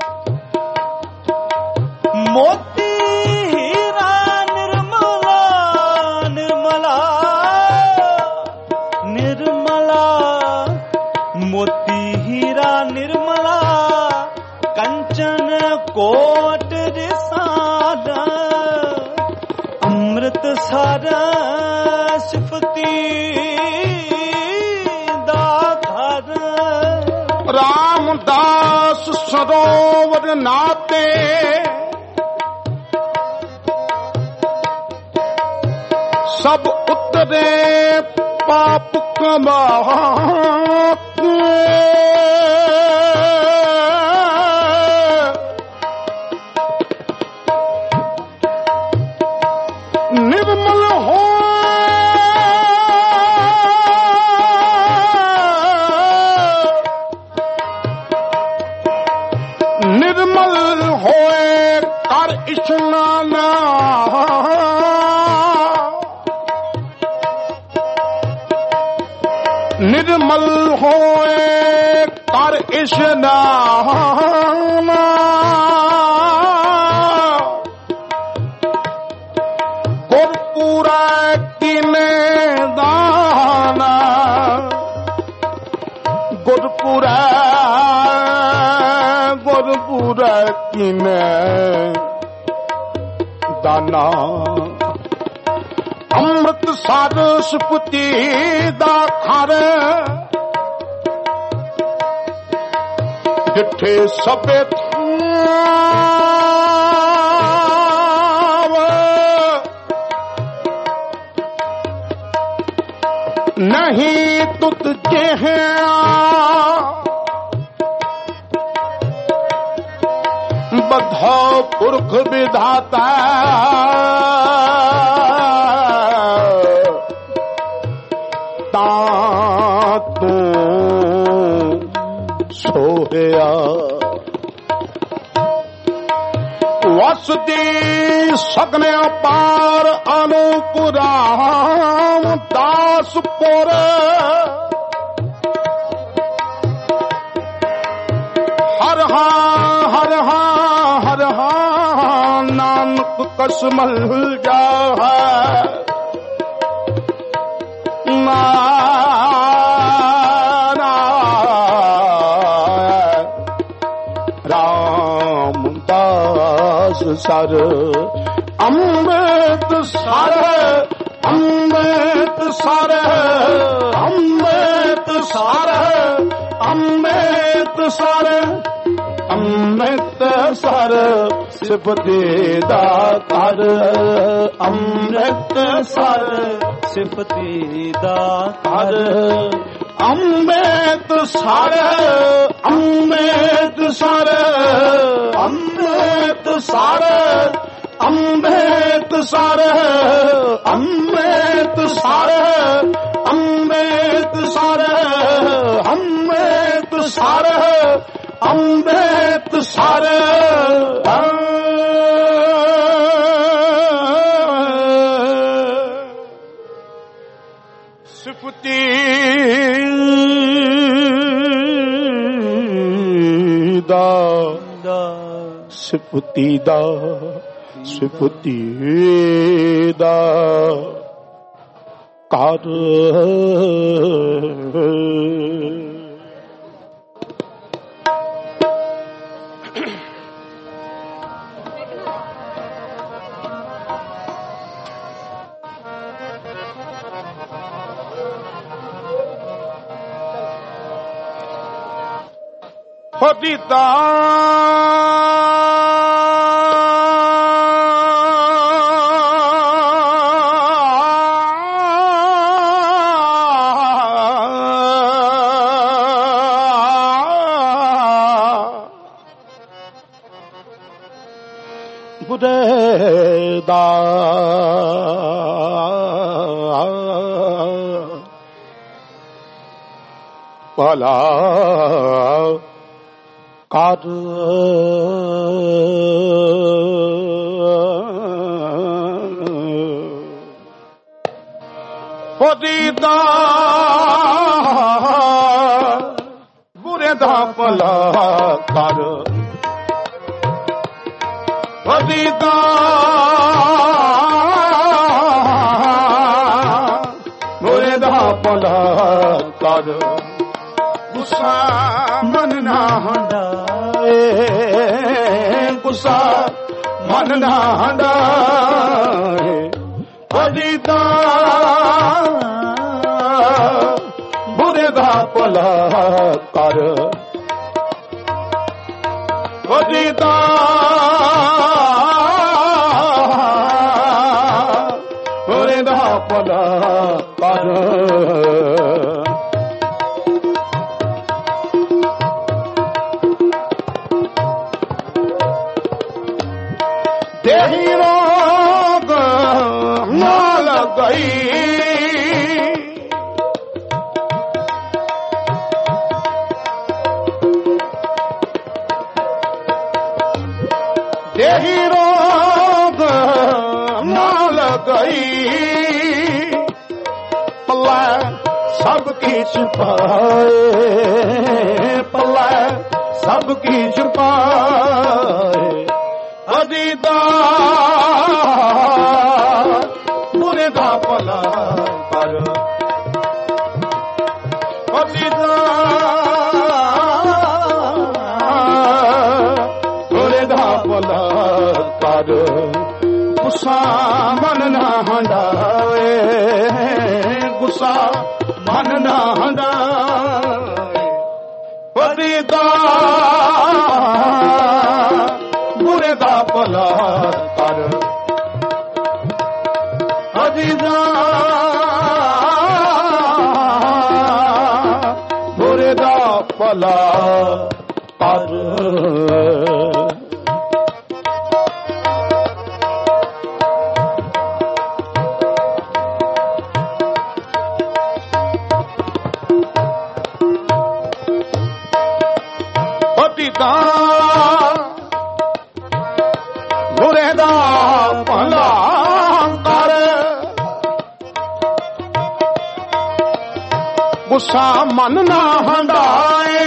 मोती हीरा निर्मला निर्मला निर्मला मोती हीरा निर्मला कंचन कोट रिसाल अमृत सारा सिफती दा घर रामदास सरोवर नाते सब उतरे पाप कमा निर्मल हो निर्मल होए कर स्नाना निर्मल होए कर स्नाना गुरपुरा किने दाना गुरपुरा गुरपुरा किने दाना अमृत सार सुपुती दा घर जिथे सबे थाव नहीं तुत जेहा बधा पुरख विधाता तू सोहया वसदी सगने पार अनुपुराम दासपुर हर हा नानक कसमल जा रामदास सर Amritsar Amritsar Amritsar Amritsar Amritsar सिफती दा घर अमृत सर सिफती दा घर Amritsar Amritsar Amritsar Amritsar Amritsar Amritsar Amritsar Amritsar सिफत ਸਿਫਤੀ ਦਾ ਸਿਫਤੀ ਦਾ ਸਿਫਤੀ ਦਾ ਕਰ ਹੋਦੀਤਾ ਬੁਰੇ ਦਾ ਭਲਾ ਕਰ ਹੋਦੀਦਾ ਬੁਰੇ ਦਾ ਭਲਾ ਕਰ ਹੋਦੀਦਾ ਬੁਰੇ ਦਾ ਭਲਾ ਕਰ ਗੁੱਸਾ ਮਨ ਨਾ ਹੰਡਾਏ ਗੁੱਸਾ ਮਨ ਨਾ ਹੰਡਾਏ ਹੋਦੀਦਾ ਬੁਰੇ ਦਾ ਭਲਾ ਕਰ ਹੋਦੀਦਾ ਬੁਰੇ ਦਾ ਭਲਾ ਕਰ ਦੇਹੀ ਰੋਗ ਨਾ ਲਗਈ ਦੇਹੀ ਰੋਗ ਨਾ ਲਗਈ ਪੱਲਾ ਸਭ ਕੀ ਛੁਪਾਏ ਪੱਲਾ ਸਭ ਕੀ ਛੁਪਾਏ ਹੋਦੀਦਾ ਬੁਰੇ ਦਾ ਭਲਾ ਕਰ ਹੋਦੀਦਾ ਬੁਰੇ ਦਾ ਭਲਾ ਕਰ ਗੁੱਸਾ ਮਨ ਨਾ ਹੰਡਾਏ ਗੁੱਸਾ ਮਨ ਨਾ ਹੰਡਾਏ ਹੋਦੀਦਾ ਬੁਰੇ ਦਾ ਭਲਾ ਕਰ ਹੋਦੀਦਾ ਬੁਰੇ ਦਾ ਭਲਾ ਕਰ ਹੋਦੀਦਾ ਬੁਰੇ ਦਾ ਭਲਾ ਕਰ ਗੁੱਸਾ ਮਨ ਨਾ ਹੰਡਾਏ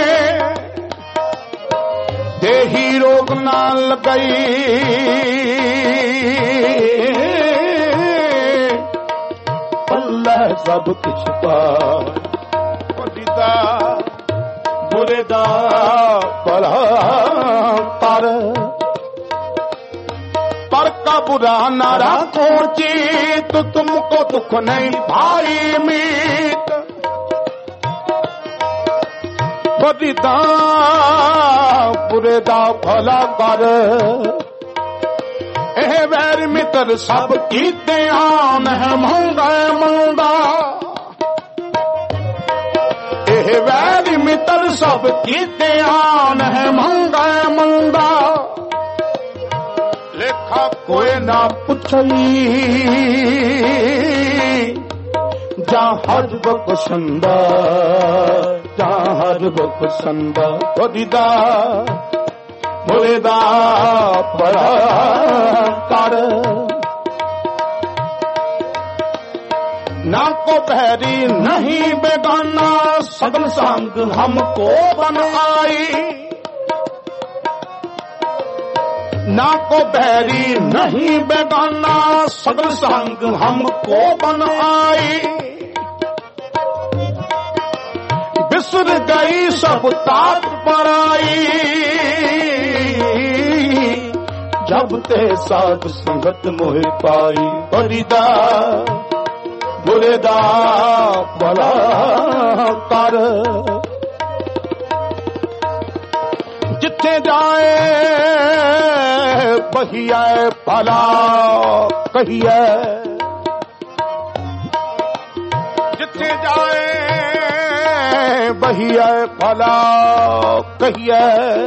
ਦੇਹੀ ਰੋਗ ਨਾ ਲਗਈ ਪੱਲੇ ਸਭ ਕੁਛ ਪਾ ਹੋਦੀਦਾ ਬੁਰੇ ਦਾ ਭਲਾ ਕਰ पर का बुरा न रखो चीत तुमको दुख नहीं भाई मीत होदीदा बुरे दा भला कर ਇਹ ਵੈਰ ਮਿੱਤਰ ਸਭ ਕੀਤੇ ਆਨ ਹੈ ਮੰਗਾ ਮੰਗਾ ਇਹ ਵੈਰ ਮਿੱਤਰ ਸਭ ਕੀਤੇ ਆਨ ਹੈ ਮੰਗਾ ਮੰਗਾ ਲੇਖਾ ਕੋਈ ਨਾ ਪੁੱਛਈ ਜਾਂ ਹਰ ਬਖਸ਼ੰਦਾ ਜਾਂ ਹਰ ਬਖਸ਼ੰਦਾ ਹੋਦੀਦਾ ਬੁਰੇ ਦਾ ਭਲਾ ਕਰ ना को बैरी नहीं बेगाना, सगल संग हमको बन आई। ना को बैरी नहीं बेगाना, सगल संग हमको बन आई। बिसर गई सब तात पराई, जब ते साध संगत मोह पाई। बरिदा बुरे दा भला कर, जिथे जाए बहिया भला कहिए। जिथे जाए बहिया भला कहिए।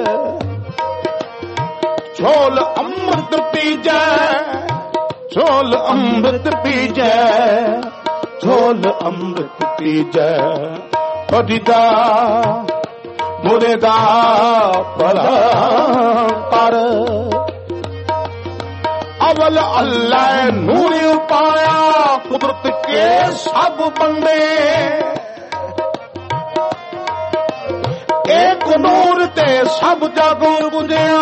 झोल अमृत पीजे, झोल अमृत पीजे, झोल अमृत पीजे। बरिदा मुरेदा भला कर, अवल अल्लाह नूर पाया, कुदरत के सब बंदे। एक नूर ते सब जग बुझिया,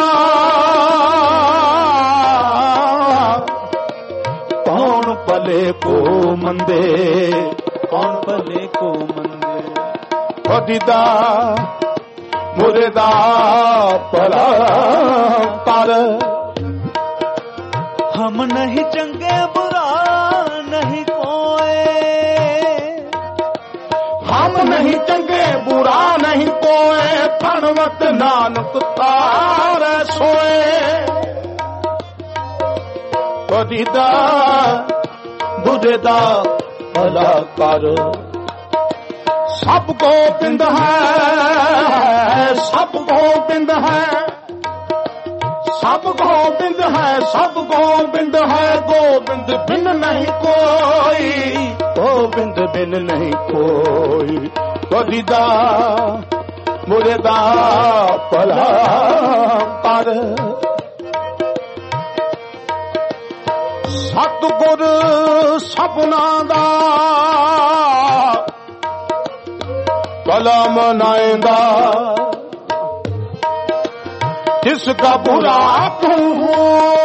कौन भले को मंदे, कौन भले को मंदे। बरिदा मुरेदा भला कर, हम नहीं चंगे बुरा नहीं कोई। हम नहीं चंगे बुरा नहीं कोई, फणवत नानक तार सोए। बरिदा बुरेदा भला कर, सब गोबिंद है, सब गोबिंद है, सब गोबिंद है, सब गोबिंद है। गोविंद बिन नहीं कोई, गोविंद बिन नहीं कोई। बरिदा मुरेदा भला कर, सतगुर सबना दा भला मनाएंदा। जिसका बुरा तू हो,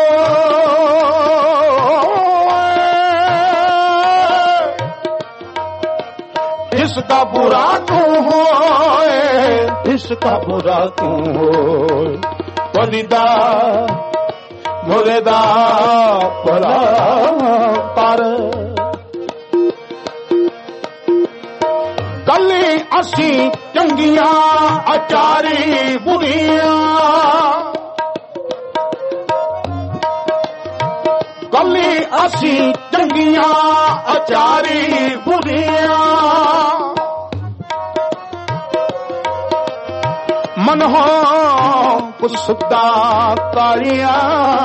जिसका बुरा तू हो, जिसका बुरा तू हो। बरिदा मुरेदा भला कर, गली असी चंगियां अचारी बुरियां। गली असी चंगियां अचारी बुरियां। मन हो कुसदा कालियां,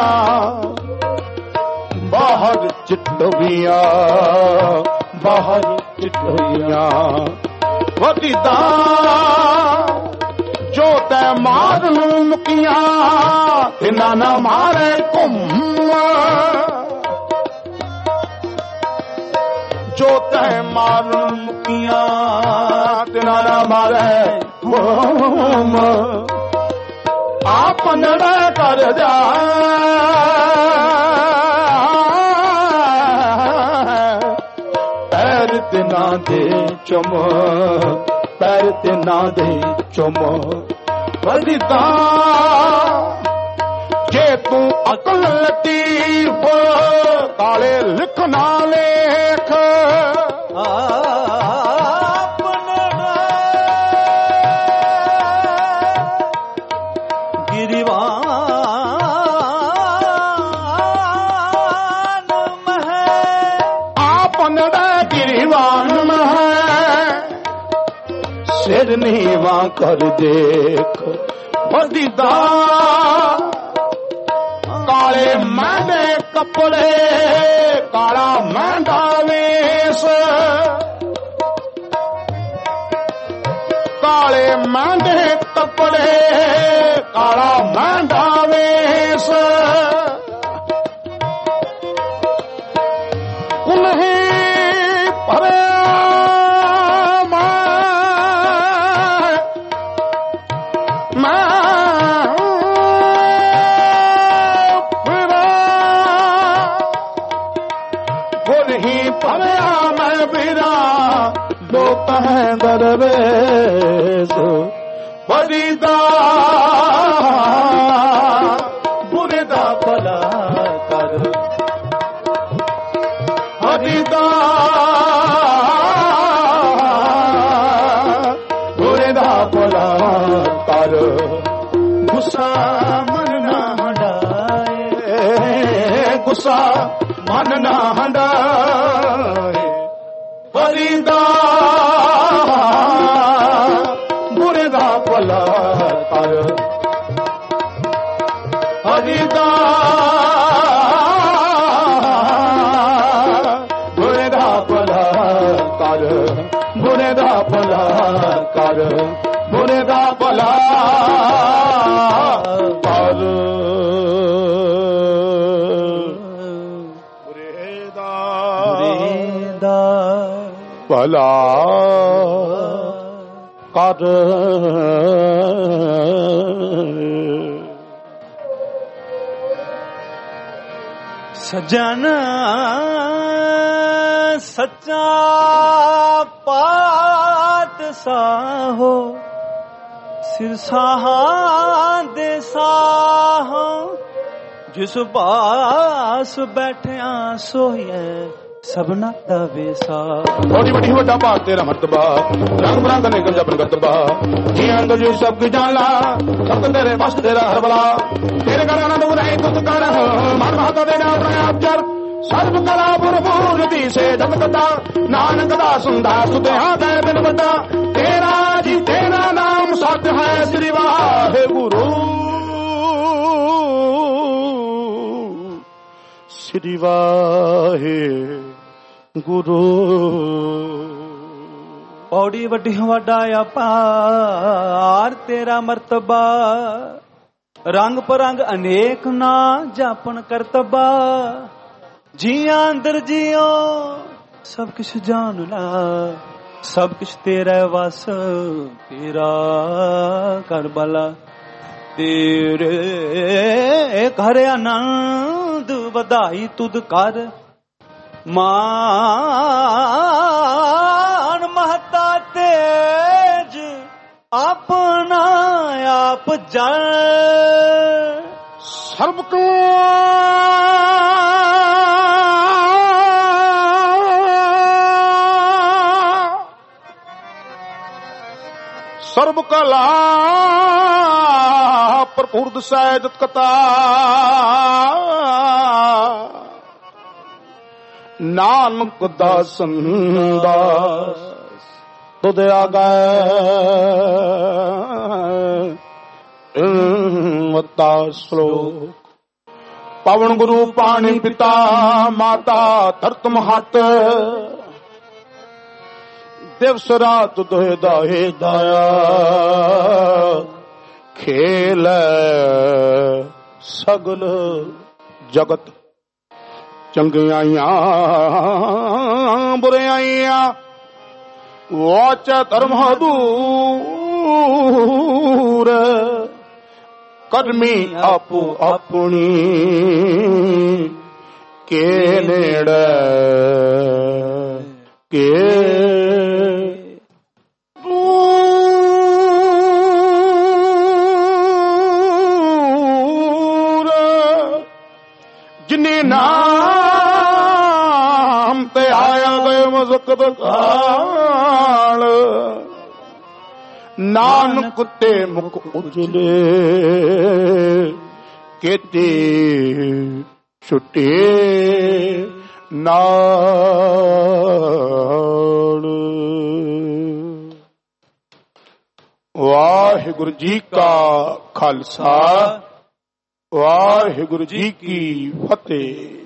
बाहर चिटवियां, बाहर चिटवियां। बरिदा जो तै मारन मुकिया, तिना न मारे घुम। जो तै मारन मुकिया, तिना न मारे घुम। आपन कर जा पैर तिना दे चुम, पैर तिना दे चुम। बरिदा जे तू अकल लतीफ, काले लिखना लेख। सिर नीवा कर देख। बरिदा काले मैंने कपड़े, काला मैंडा वेश। काले मैंने कपड़े, काला मैंडा वेश। उन्हें भरे ਦਰਵੇਸ਼ ਫਰੀਦਾ ਬੁਰੇ ਦਾ ਭਲਾ ਕਰ ਫਰੀਦਾ ਬੁਰੇ ਦਾ ਭਲਾ ਕਰ ਗੁੱਸਾ ਮਨ ਨਾ ਹੰਡਾਏ ਗੁੱਸਾ ਮਨ ਨਾ ਹੰਡਾਏ ਫਰੀਦਾ ਬੁਰੇ ਦਾ ਭਲਾ ਕਰ ਫਰੀਦਾ ਬੁਰੇ ਦਾ ਭਲਾ ਕਰ ਬੁਰੇ ਦਾ ਭਲਾ ਕਰ ਬੁਰੇ ਦਾ ਭਲਾ ਕਰ ਭਲਾ ਕਰ ਸਜਣ ਸੱਚਾ ਪਾਤਸ਼ਾਹੋ ਸਿਰ ਸਾਹਾਂ ਦੇ ਸਾਹਾਂ ਜਿਸ ਬਾਸ ਬੈਠਿਆ ਸੋਈਐ ਸਭਨਾ ਦਾ ਵੇਸਾ ਬੜੀ ਵੱਡੀ ਵੱਡਾ ਭਾਗ ਤੇਰਾ ਮਰਤਬਾ ਰੰਗ ਬਰੰਗ ਨੇ ਗੰਜਬਨ ਕਰਤਬਾ ਜੀ ਅੰਦਰ ਜੋ ਸਭ ਕੁ ਜਾਣਲਾ ਸਭ ਤੇਰੇ ਬਸ ਤੇਰਾ ਹਰ ਬਲਾ ਤੇਰੇ ਘਰ ਆਨੰਦ ਉਰੇ ਤੁਤ ਕਰ ਮਨ ਮਹਤਾ ਦੇ ਨਾਮ ਪ੍ਰਣਾਮ ਜਰ ਸਰਬ ਕਲਾ ਭਰਪੂਰ ਦੀ ਸੇ ਜਗਤਦਾ ਨਾਨਕ ਦਾ ਸੁੰਦਾ ਸੁਧਿਆ ਦੇ ਬਿਨ ਵੱਡਾ ਤੇਰਾ ਜੀ ਤੇਰਾ ਨਾਮ ਸਤ ਹੈ ਸ੍ਰੀ ਵਾਹਿਗੁਰੂ ਸ੍ਰੀ ਵਾਹਿਗੁਰੂ ਪੌੜੀ ਵੱਡੀ ਵੱਡਾ ਅਪਾਰ ਤੇਰਾ ਮਰਤਬਾ ਰੰਗ ਪਰੰਗ ਅਨੇਕ ਨਾ ਜਾਪਣ ਕਰਤਬਾ ਜੀਆਂ ਅੰਦਰ ਜਿਉ ਸਭ ਕੁਛ ਜਾਣ ਲਾ ਸਭ ਕੁਛ ਤੇਰਾ ਵਸ ਤੇਰਾ ਕਰ ਬਲਾ ਤੇਰੇ ਘਰ ਆਨੰਦ ਵਧਾਈ ਤੁਧ ਕਰ ਮਾਨ ਮਹਤਾ ਤੇਜ ਆਪਣਾ ਆਪ ਜਨ ਸਰਬ ਕੋ ਸਰਬ ਕਲਾ ਭਰਪੂਰ ਦਸੈ ਜਤ ਕਤਾ ਨਾਨਕ ਦਾਸਨ ਦਾਸ ਤੁਧ ਆਗੈ ਮਤਾ ਸ਼ਲੋਕ ਪਵਨ ਗੁਰੂ ਪਾਣੀ ਪਿਤਾ ਮਾਤਾ ਧਰਤ ਮਹਤ ਦਿਵਸ ਰਾਤ ਦੋਇ ਦਾਹੇ ਦਾਇਆ ਖੇਲ ਸਗਲ ਜਗਤ ਚੰਗਿਆਈਆਂ ਬੁਰਿਆਈਆਂ ਵਾਚ ਧਰਮ ਦੂਰ ਕਰਮੀ ਆਪੋ ਆਪਣੀ ਕੇ ਨੇੜੇ ਕੇ ਜਿਨੇ ਨਾਮ ਤੇ ਆਇਆ ਗਏ ਮਜ਼ਕਤ ਕਾਲ ਨਾਨਕ ਤੇ ਮੁਖ ਉਜਲੇ ਕੀਤੇ ਛੁੱਟੇ ਨਾਲ। ਵਾਹਿਗੁਰੂ ਜੀ ਕਾ ਖਾਲਸਾ ਵਾਹਿਗੁਰੂ ਜੀ ਕੀ ਫਤਿਹ।